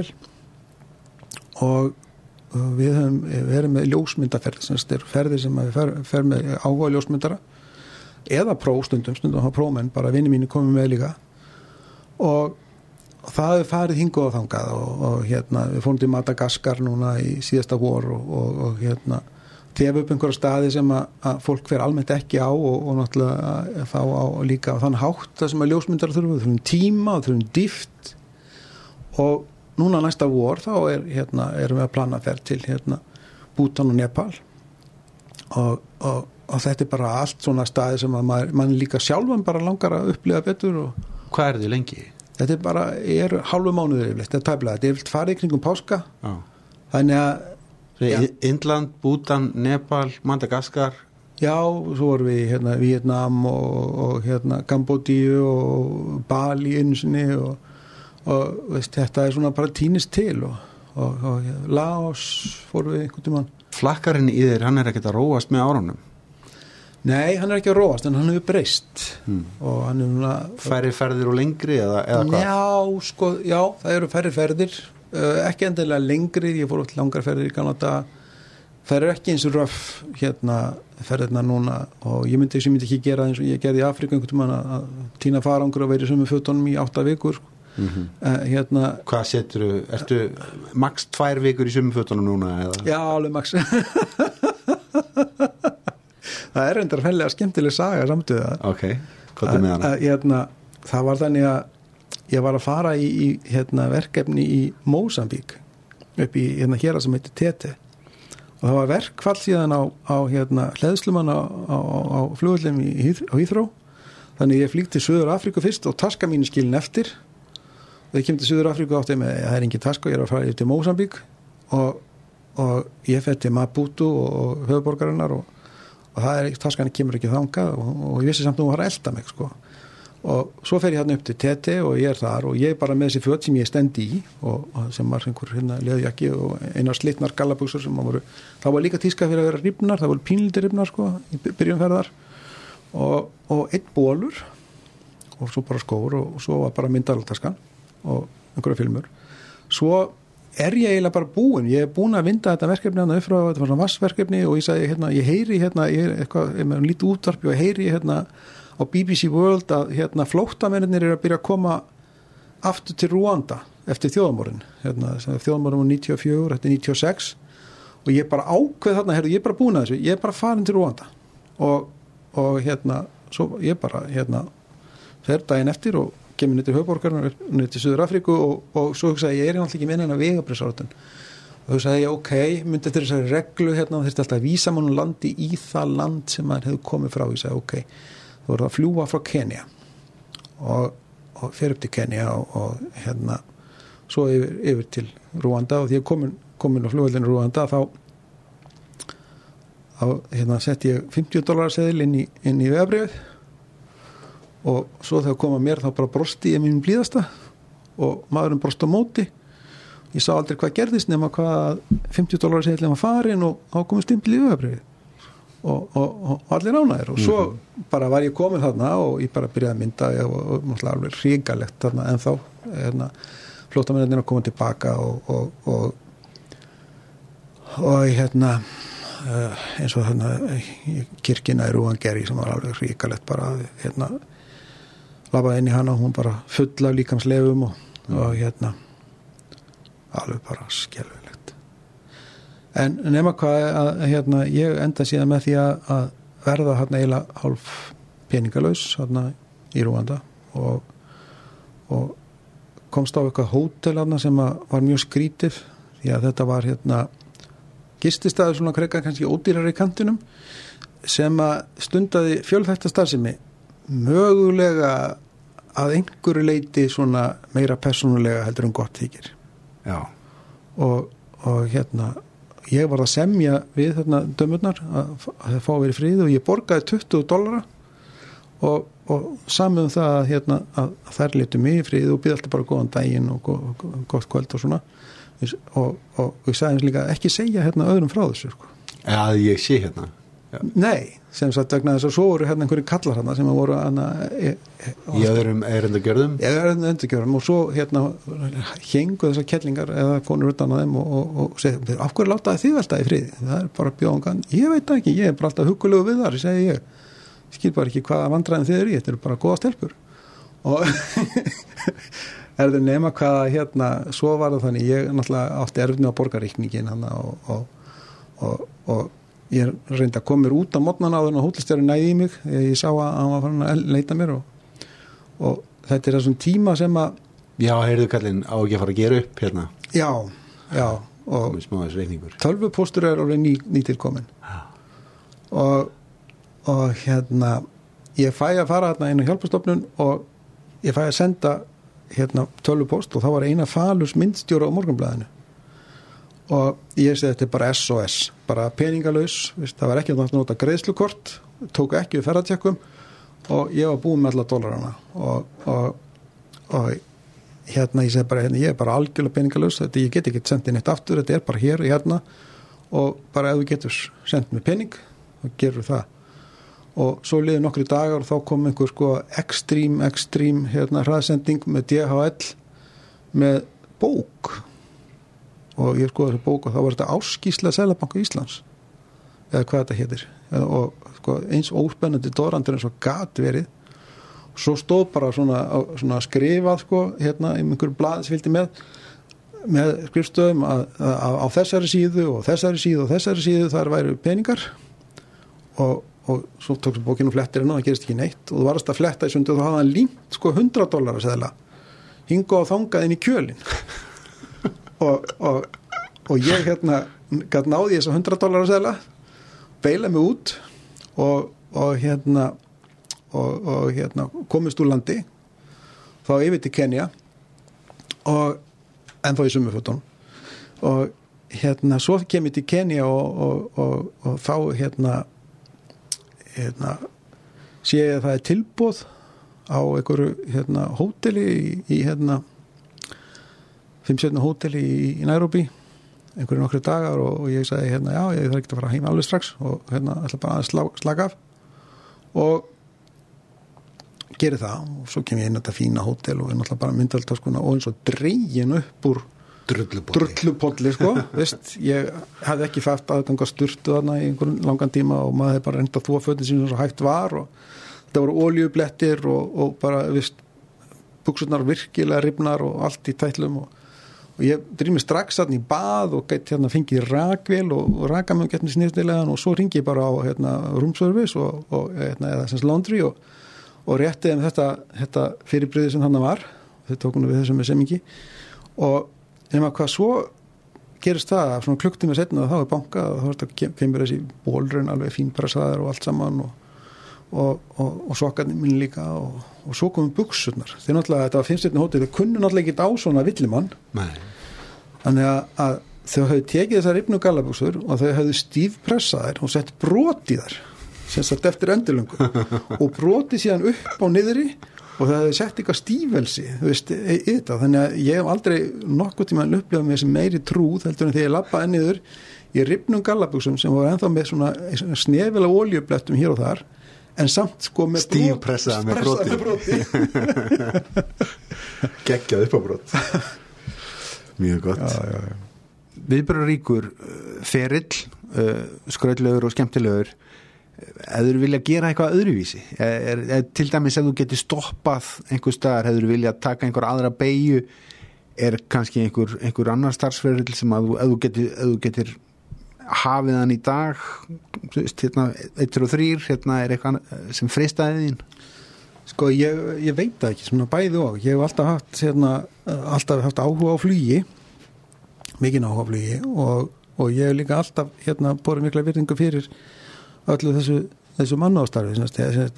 og, og við höfum verið með ljósmyndaferð sem er ferðir sem við fer, fer með áhuga ljósmyndara eða próstundum, stundum hafa prómenn bara vinni mínu komið með líka og og það er farið hingað og þangað og, og hérna, við fórum til Madagaskar núna í síðasta vor og, og, og hérna, tefa upp einhverja staði sem að, að fólk fer almennt ekki á og, og náttúrulega þá á líka á þann hátt það sem að ljósmyndar þurfum, þurfum tíma og þurfum dýft og núna næsta vor þá er, hérna, erum við að plana að ferð til hérna, Bútan og Nepal og, og, og þetta er bara allt svona staði sem að maður, mann líka sjálfan bara langar að upplifa betur og hvað er þið lengi? Þetta er bara, er hálfu mánuður yfirleitt, þetta er tæplega, þetta er farið kringum páska Já. Þannig að ja. Indland, Bútan, Nepal, Madagaskar Já, svo vorum við hérna Vietnam og, og hérna Kambódíu og Bali einu sinni og, og veist, þetta er svona bara tínist til og, og, og Laos fórum við einhvern tímann. Flakkarinn í þér, hann er ekkert að róast með árunum? Nei, hann er ekki að róast en hann hefur breyst hmm. og hann er núna færri ferðir og lengri eða, eða hvað? Já, sko, já, það eru færri ferðir uh, ekki endilega lengri, ég fór út langar ferðir í Kanada. Það eru ekki eins og röf hérna ferðirna núna og ég myndi, ég myndi ekki gera eins og ég gerði í Afríku einhvern tímann að, að tína farangur og verið sömu fötunum í átta vikur. Mm-hmm. uh, hérna, Hvað seturðu? Ertu max tvær vikur í sömu fötunum núna? Eða? Já, alveg max. Það er reyndar fællega skemmtileg saga samt við það. Ok, hvað er með hana? Að, hérna, það var þannig að ég var að fara í, í hérna, verkefni í Mósambík upp í hérna hér sem heitir Tete og það var verkfall síðan á, á hérna hleðslumann á, á, á flugvöllum í, á Heathrow. Þannig ég flýg til Suður Afríku fyrst og taska mín skilin eftir. Þegar ég kem til Suður Afríku átti með það er engin taska, ég er að fara til Mósambík og, og ég fer til Maputo og, og höfuborgarinnar og, og það er, taskan kemur ekki þangað og, og ég vissi samt nú að það elda mig sko. Og svo fer ég hérna upp til Tete og ég er þar og ég er bara með þessi föt sem ég stendi í og, og sem var einhver hérna leðjakki og einar slitnar gallabuxur sem voru, það var líka tíska fyrir að vera rifnar, það voru pínlítið rifnar sko í byrjun ferðar og, og einn bólur og svo bara skór og, og svo var bara myndaltaskan og einhverja filmur. Svo er ég eiginlega bara búin, ég er búin að vinda þetta verkefni hérna upp frá, þetta var svona vassverkefni og ég sagði hérna, ég heyri hérna, ég er eitthvað, ég er lítið útvarpi og heyri hérna á B B C World að hérna flóttamennir eru að byrja að koma aftur til Rúanda eftir þjóðamorðin, hérna þjóðamorðin var níutíu og fjögur, þetta er níutíu og sex og ég bara ákveð þarna, herru, ég er bara búin að þessu, ég er bara farin til Rúanda og, og hérna, svo ég bara hérna, fer daginn eftir og kemur niður til höfuborgarnar, niður til Suður Afríku og, og svo hugsaði ég, ég er náttúrulega ekki minna en að vegabrissáratan og hugsaði ég, ok, myndi eftir þessari reglu hérna, þurfti alltaf að vísa mann landi í það land sem maður hefur komið frá, ég sagði, ok, þú voru að fljúa frá Kenya og, og fer upp til Kenya og, og hérna, svo yfir, yfir til Rúanda og því að komin, komin á flugvöllinu Rúanda þá, þá hérna, setti ég fimmtíu dólarar seðil inn í, inn í vegabrifið og svo þegar koma mér þá bara brosti ég mínum blíðasta og maðurinn brosti á móti ég sá aldrei hvað gerðist nema hvað fimmtíu dólarar seðil var farin og þá komið stimpil í vegabrifið og, og, og allir ánægir og svo mm-hmm. bara var ég komin þarna og ég bara byrjaði að mynda og, og náttúrulega alveg hrigalegt þarna en þá hérna, flóttamennirnir að koma tilbaka og og, og, og hérna uh, eins og þarna kirkina í Rúangeri sem var alveg hrigalegt bara hérna labaði inn í hana og hún bara full af líkamslefum og, mm. og hérna alveg bara skelfilegt en nema hvað að, að hérna ég enda síðan með því að, að verða hérna eiginlega hálf peningalaus hérna í Rúanda og, og komst á eitthvað hótel hérna sem var mjög skrítið því að þetta var hérna gististaður svona krekka kannski ódýrari í kantinum sem að stundaði fjölþætta starfsemi mögulega að einhverju leiti svona meira persónulega heldur en gott þykir. Já. Og, og hérna, ég var að semja við þarna dömurnar að, að fá verið frið og ég borgaði tuttugu dollara og, og samum það að, hérna, að, að þær letu mig í frið og býði alltaf bara góðan daginn og gó, gott kvöld og svona og, og ég sagði eins líka ekki segja hérna öðrum frá þessu. Sko. Ja, ég sé hérna. Já. Nei, sem sagt vegna þess að svo voru hérna einhverju kallar hérna sem voru hana, e, e, í öðrum erindagjörðum í öðrum erindagjörðum og svo hérna hengu þessar kettlingar eða konur utan á þeim og, og, og segi, af hverju látaði þið velta í friði? Það er bara bjóðangan, ég veit ekki, ég er bara alltaf huggulegu við þar, segi ég skil bara ekki hvaða vandræðin þið eru í, þetta eru bara góða stelpur og er það nema hvaða hérna, svo var það þannig, ég náttúrulega átti erfni á borgarreikningin hana og, og, og, og ég reyndi að koma mér út á mótnana áður en að hótelstjóri næði í mig ég sá að hann var farin að leita mér og, og þetta er þessum tíma sem að Já, heyrðu kallinn á ekki að fara að gera upp hérna Já, já og tölvupóstur er alveg ný, nýtilkomin og, og hérna ég fæ að fara hérna inn á hjálpastofnun og ég fæ að senda hérna tölvupóst og þá var eina falus myndstjóra á Morgunblaðinu og ég segi þetta er bara S O S bara peningalaus, það var ekki að nota greiðslukort, tók ekki við ferðatjekkum og ég var búin með alla dólarana og, og, og hérna ég segi bara, hérna, ég er bara algjörlega peningalaus, þetta ég get ekki sendið neitt aftur, þetta er bara hér og hérna og bara ef þú getur sendt með pening þá gerur það og svo liður nokkru dagar og þá kom einhver sko ekstrím, ekstrím hérna hraðsending með D H L með bók og ég skoði þessu bók og þá var þetta áskýrsla Seðlabanka Íslands eða hvað þetta heitir og sko, eins óspennandi dórandur eins og gat verið og svo stóð bara svona, svona skrifað sko, hérna í einhverju blaði sem fylgdi með með skrifstöðum að, að, að á þessari síðu og þessari síðu og þessari síðu þar væru peningar og, og svo tókst bókinu flettir og það gerist ekki neitt og þú varst að fletta í sundu og þú hafði hann límt sko hundrað dólar að seðla hinga og þangað inn í kjölin og, og, og ég hérna gæti náði þess að hundrað dólar að seðla beila mig út og, og hérna og, og hérna komist úr landi þá yfir til Kenya og en þá í sumufötunum og hérna svo kem ég til Kenya og, og, og, og þá hérna hérna sé ég að það er tilboð á einhverju hérna hóteli í, í hérna fimm sjötna hóteli í, í Nairobi einhverju nokkru dagar og, og ég sagði hérna já ég þarf ekki að fara heim alveg strax og hérna ætla bara að slá, slaka af og geri það og svo kem ég inn á þetta fína hótel og er náttúrulega bara myndaltaskuna og eins og dregin upp úr drullupolli sko, veist, ég hafði ekki fæft aðgang að sturtu þarna í einhvern langan tíma og maður hefði bara reynd að þvo fötin sín svo hægt var og þetta voru olíublettir og, og bara, veist, buksurnar virkilega rifnar og allt í tætlum og, og ég drými strax þarna í bað og gæti hérna fengið rakvél og, og raka mig og gett mér snýrstilegan og svo ringi ég bara á hérna room service og, og hérna, eða sem laundry og og réttið um þetta, þetta fyrirbrigði sem þannig var þau tókunum við þessum með semingi og nema hvað svo gerist það að svona klukktíma setna og þá er bankað og þá er þetta kemur þessi bólrun alveg fínpressaðar og allt saman og, og, og, og sokkarnir minn líka og, og svo komum buksurnar þeir náttúrulega, þetta var fimmstjörnu hótel þau kunnu náttúrulega ekki á svona villimann þannig að, að þau hafðu tekið þessar rifnu gallabuxur og þau hafðu stífpressaðar og sett brot í þar sem sagt eftir endurlöngu og broti síðan upp á niðri og það hefði sett eitthvað stífelsi þú veist, í þetta, þannig að ég hef aldrei nokkuð tíma upplifað með þessi meiri trúð heldur en þegar ég labbaði niður í rifnum gallabuxum sem voru ennþá með svona snefila oljublettum hér og þar en samt sko með stífpressaða með broti, með broti. geggjað upp á brot mjög gott já, já, já. Viðburðaríkur ferill uh, skrautlegur og skemmtilegur eða þú vilja gera eitthvað öðruvísi er, er, er, til dæmis ef þú getur stoppað einhver staðar, hefur þú vilja taka einhver aðra beygju, er kannski einhver, einhver annar starfsferill sem að þú, ef þú getur, ef þú getur hafið hann í dag hérna, eitt og þrýr, hérna er eitthvað sem freistaði þín sko ég, ég veit það ekki, svona bæði og ég hef alltaf haft hérna, alltaf haft áhuga á flugi mikinn áhuga á flugi og, og ég hef líka alltaf hérna borið mikla virðingu fyrir öllu þessu, þessu mannáðstarfi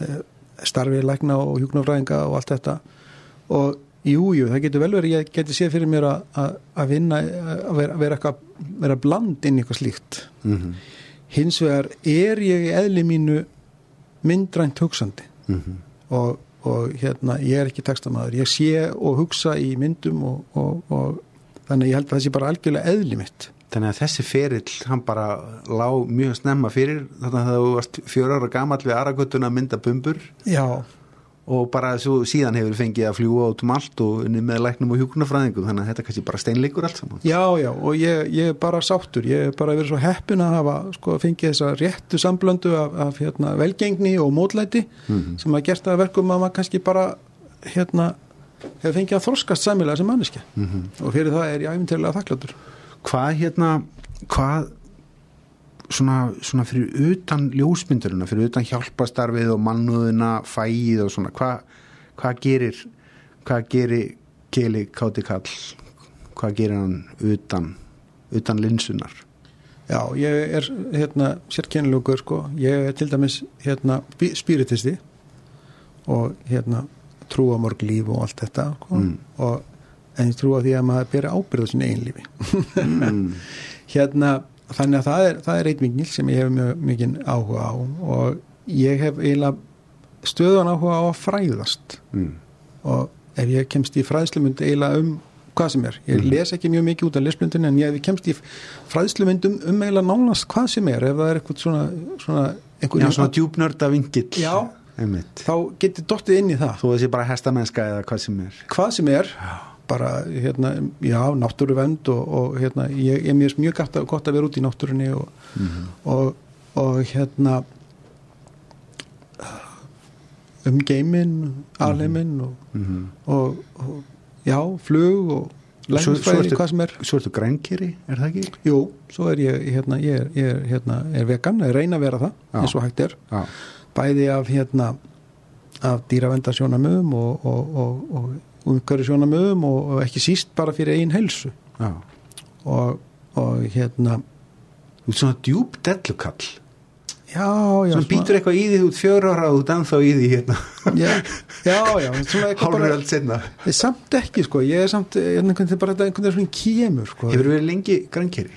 starfi lækna og hjúkrunarfræðinga og allt þetta og jú, jú, það getur vel verið ég geti séð fyrir mér að, að, að vinna að vera, vera, eitthvað, vera bland inn í eitthvað slíkt mm-hmm. hins vegar er ég í eðli mínu myndrænt hugsandi mm-hmm. og, og hérna ég er ekki textamaður, ég sé og hugsa í myndum og, og, og þannig ég held að það sé bara algjörlega eðli mitt Þannig að þessi ferill, hann bara lá mjög snemma fyrir, þannig að þú varst fjögur ára gamall við Aragötuna að mynda bumbur. Já. Og bara svo síðan hefur fengið að fljúa út um allt og unni með læknum og hjúkrunarfræðingum, þannig að þetta kannski bara steinleikur allt saman. Já, já, og ég, ég er bara sáttur, ég er bara verið svo heppin að hafa sko, fengið þessa réttu samblöndu af, af hérna, velgengni og mótlæti mm-hmm. sem að gert það verkum að maður kannski bara hérna, hefur fengið að þroskast sæmilega sem manneskja mm-hmm. og fyrir það er ég æfintilega þakkláttur. Hvað hérna, hvað svona, svona fyrir utan ljósmyndurina, fyrir utan hjálpastarfið og mannúðina, fæið og svona, hvað, hvað gerir, hvað gerir Keli Káti Kall, hvað gerir hann utan, utan linsunar? Já, ég er hérna sérkennilegur sko, ég er til dæmis hérna spiritisti og hérna trúa mörg líf og allt þetta sko, mm. og en ég trú að því að maður beri ábyrgð á sínu eigin lífi. mm. Hérna, þannig að það er, það er eitt mingil sem ég hef mjög mikinn áhuga á og ég hef eiginlega stöðan áhuga á að fræðast mm. og ef ég kemst í fræðslumynd eiginlega um hvað sem er, ég mm. les ekki mjög mikið út af lesblindinni, en ég, ef ég kemst í fræðslumynd um, um eiginlega nánast hvað sem er, ef það er eitthvað svona, svona einhver, já, svona djúpnörda vingill, já, einmitt, þá getur dottið inn í það, þú þessi bara hestamennska eða hvað sem er, hvað sem er, já. bara, hérna, já, náttúruvernd og, og hérna, ég, ég mér mjög gott að, gott að vera út í náttúrunni og, mm. og, og hérna um geiminn, alheiminn og, mm. og, og já, flug og læknisfræði, hvað sem er. Svo ertu grænkeri, er það ekki? Jú, svo er ég, hérna, ég er, ég er, hérna, er vegan, ég reyna að vera það, já. Eins og hægt er. Já. Bæði af, hérna, af dýravendarsjónarmiðum og, og, og, og umhverfissjónarmiðum og, og ekki síst bara fyrir eigin heilsu. Já. Og, og, hérna... Þú er svona djúp dellukall. Já, já. Svona býtur eitthvað í því út fjögur ára og út ennþá í því hérna. Já, já, já. Hálfur öld seinna. Ég er samt ekki, sko. Ég er samt, einhvern veginn bara einhvern veginn svona kemur, sko. Hefur verið lengi grænkeri?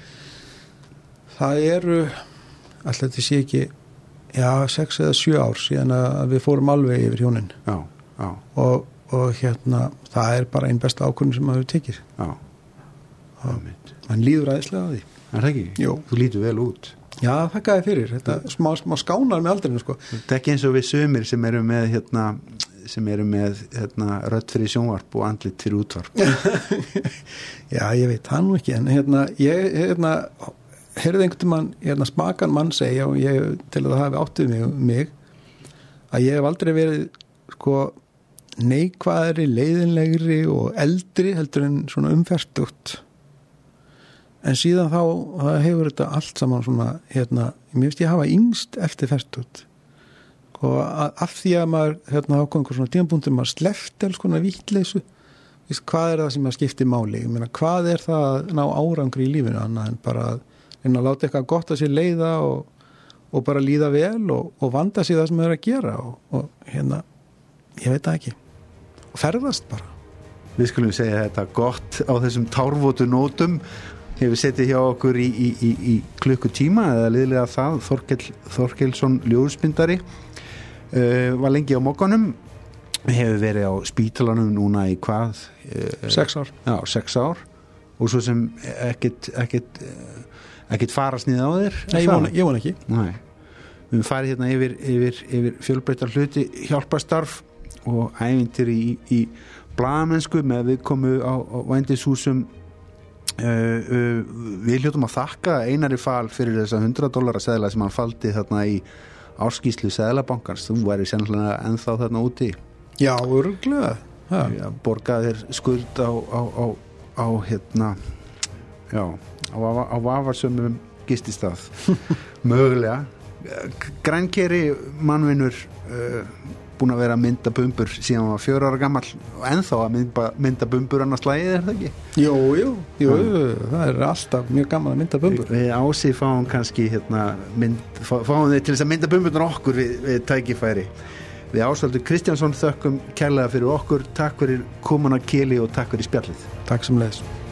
Það eru, alltaf þetta sé ekki, já, sex eða sjö ár síðan að við fórum alveg yfir hjónin. Já, já. Og, og hérna, það er bara einn besta ákvörðun sem maður tekir. Já. Man líður æðislega að því. Er það ekki? Jú. Þú lítur vel út. Já, þakkaði fyrir. Þetta smá, smá skánar með aldrinu, sko. Þetta er ekki eins og við sumir sem eru með, hérna, sem eru með, hérna, rödd fyrir sjónvarp og andlit fyrir útvarp. Já, ég veit það nú ekki, en hérna, ég, hérna, heyrði einhvern mann, hérna, smakan mann segja og ég, til að það hafi áttið mig, mig, að ég hef aldrei verið, sko, neikvæðri, leiðinlegri og eldri heldur en svona umferstugt. En síðan þá hefur þetta allt saman svona, hérna, mér finnst ég hafa yngst eftir fertugt. Og af því að maður, hérna, ákveð einhver svona tímapunktur, maður slefti alls konar vittleysu, víst, hvað er það sem að skipti máli? Ég meina, hvað er það að ná árangri í lífinu annað en bara að, en að láta eitthvað gott að sér leiða og, og bara líða vel og, og vanda sér það sem það er að gera og, og hérna, ég veit það ekki. Og ferðast bara. Við skulum segja þetta gott á þessum tárvotu nótum. Hefur setið hjá okkur í, í, í, í klukkutíma eða liðlega það, Þorkell Þorkelsson ljósmyndari, uh, var lengi á Mogganum, hefur verið á spítalanum núna í hvað? Uh, sex ár. Já, sex ár og svo sem ekkert ekkert, ekkert farast niður á þér. Nei, ég vona, ég vona ekki. Nei. Við höfum farið hérna yfir, yfir, yfir fjölbreyttar hluti, hjálparstarf og ævintir í, í blaðamennsku með viðkomu á, á vændishúsum. Uh, uh, við hljótum að þakka Einari Fal fyrir þessa hundrað dollara seðla sem hann faldi þarna í áskýrslu seðlabankans. Þú væri sennilega ennþá þarna úti. Já, örugglega. Ja, borgaði þér skuld á, á, á, á hérna já, á, á vafarsömmum gististað. Mögulega. Grænkeri mannvinur uh, búin að vera að mynda bumbur síðan hann var fjögur ára gamall og ennþá að mynda, mynda bumbur annars slæðið, er það ekki? Jú, jú, jú, jú, það er alltaf mjög gaman að mynda bumbur. Við Ási fáum kannski hérna, mynd, fá, fáum þið til þess að mynda bumburnar okkur við, við tækifæri. Við Ásvaldur Kristjánsson þökkum kærlega fyrir okkur, takk fyrir komuna Keli og takk fyrir spjallið. Takk sem leiðis.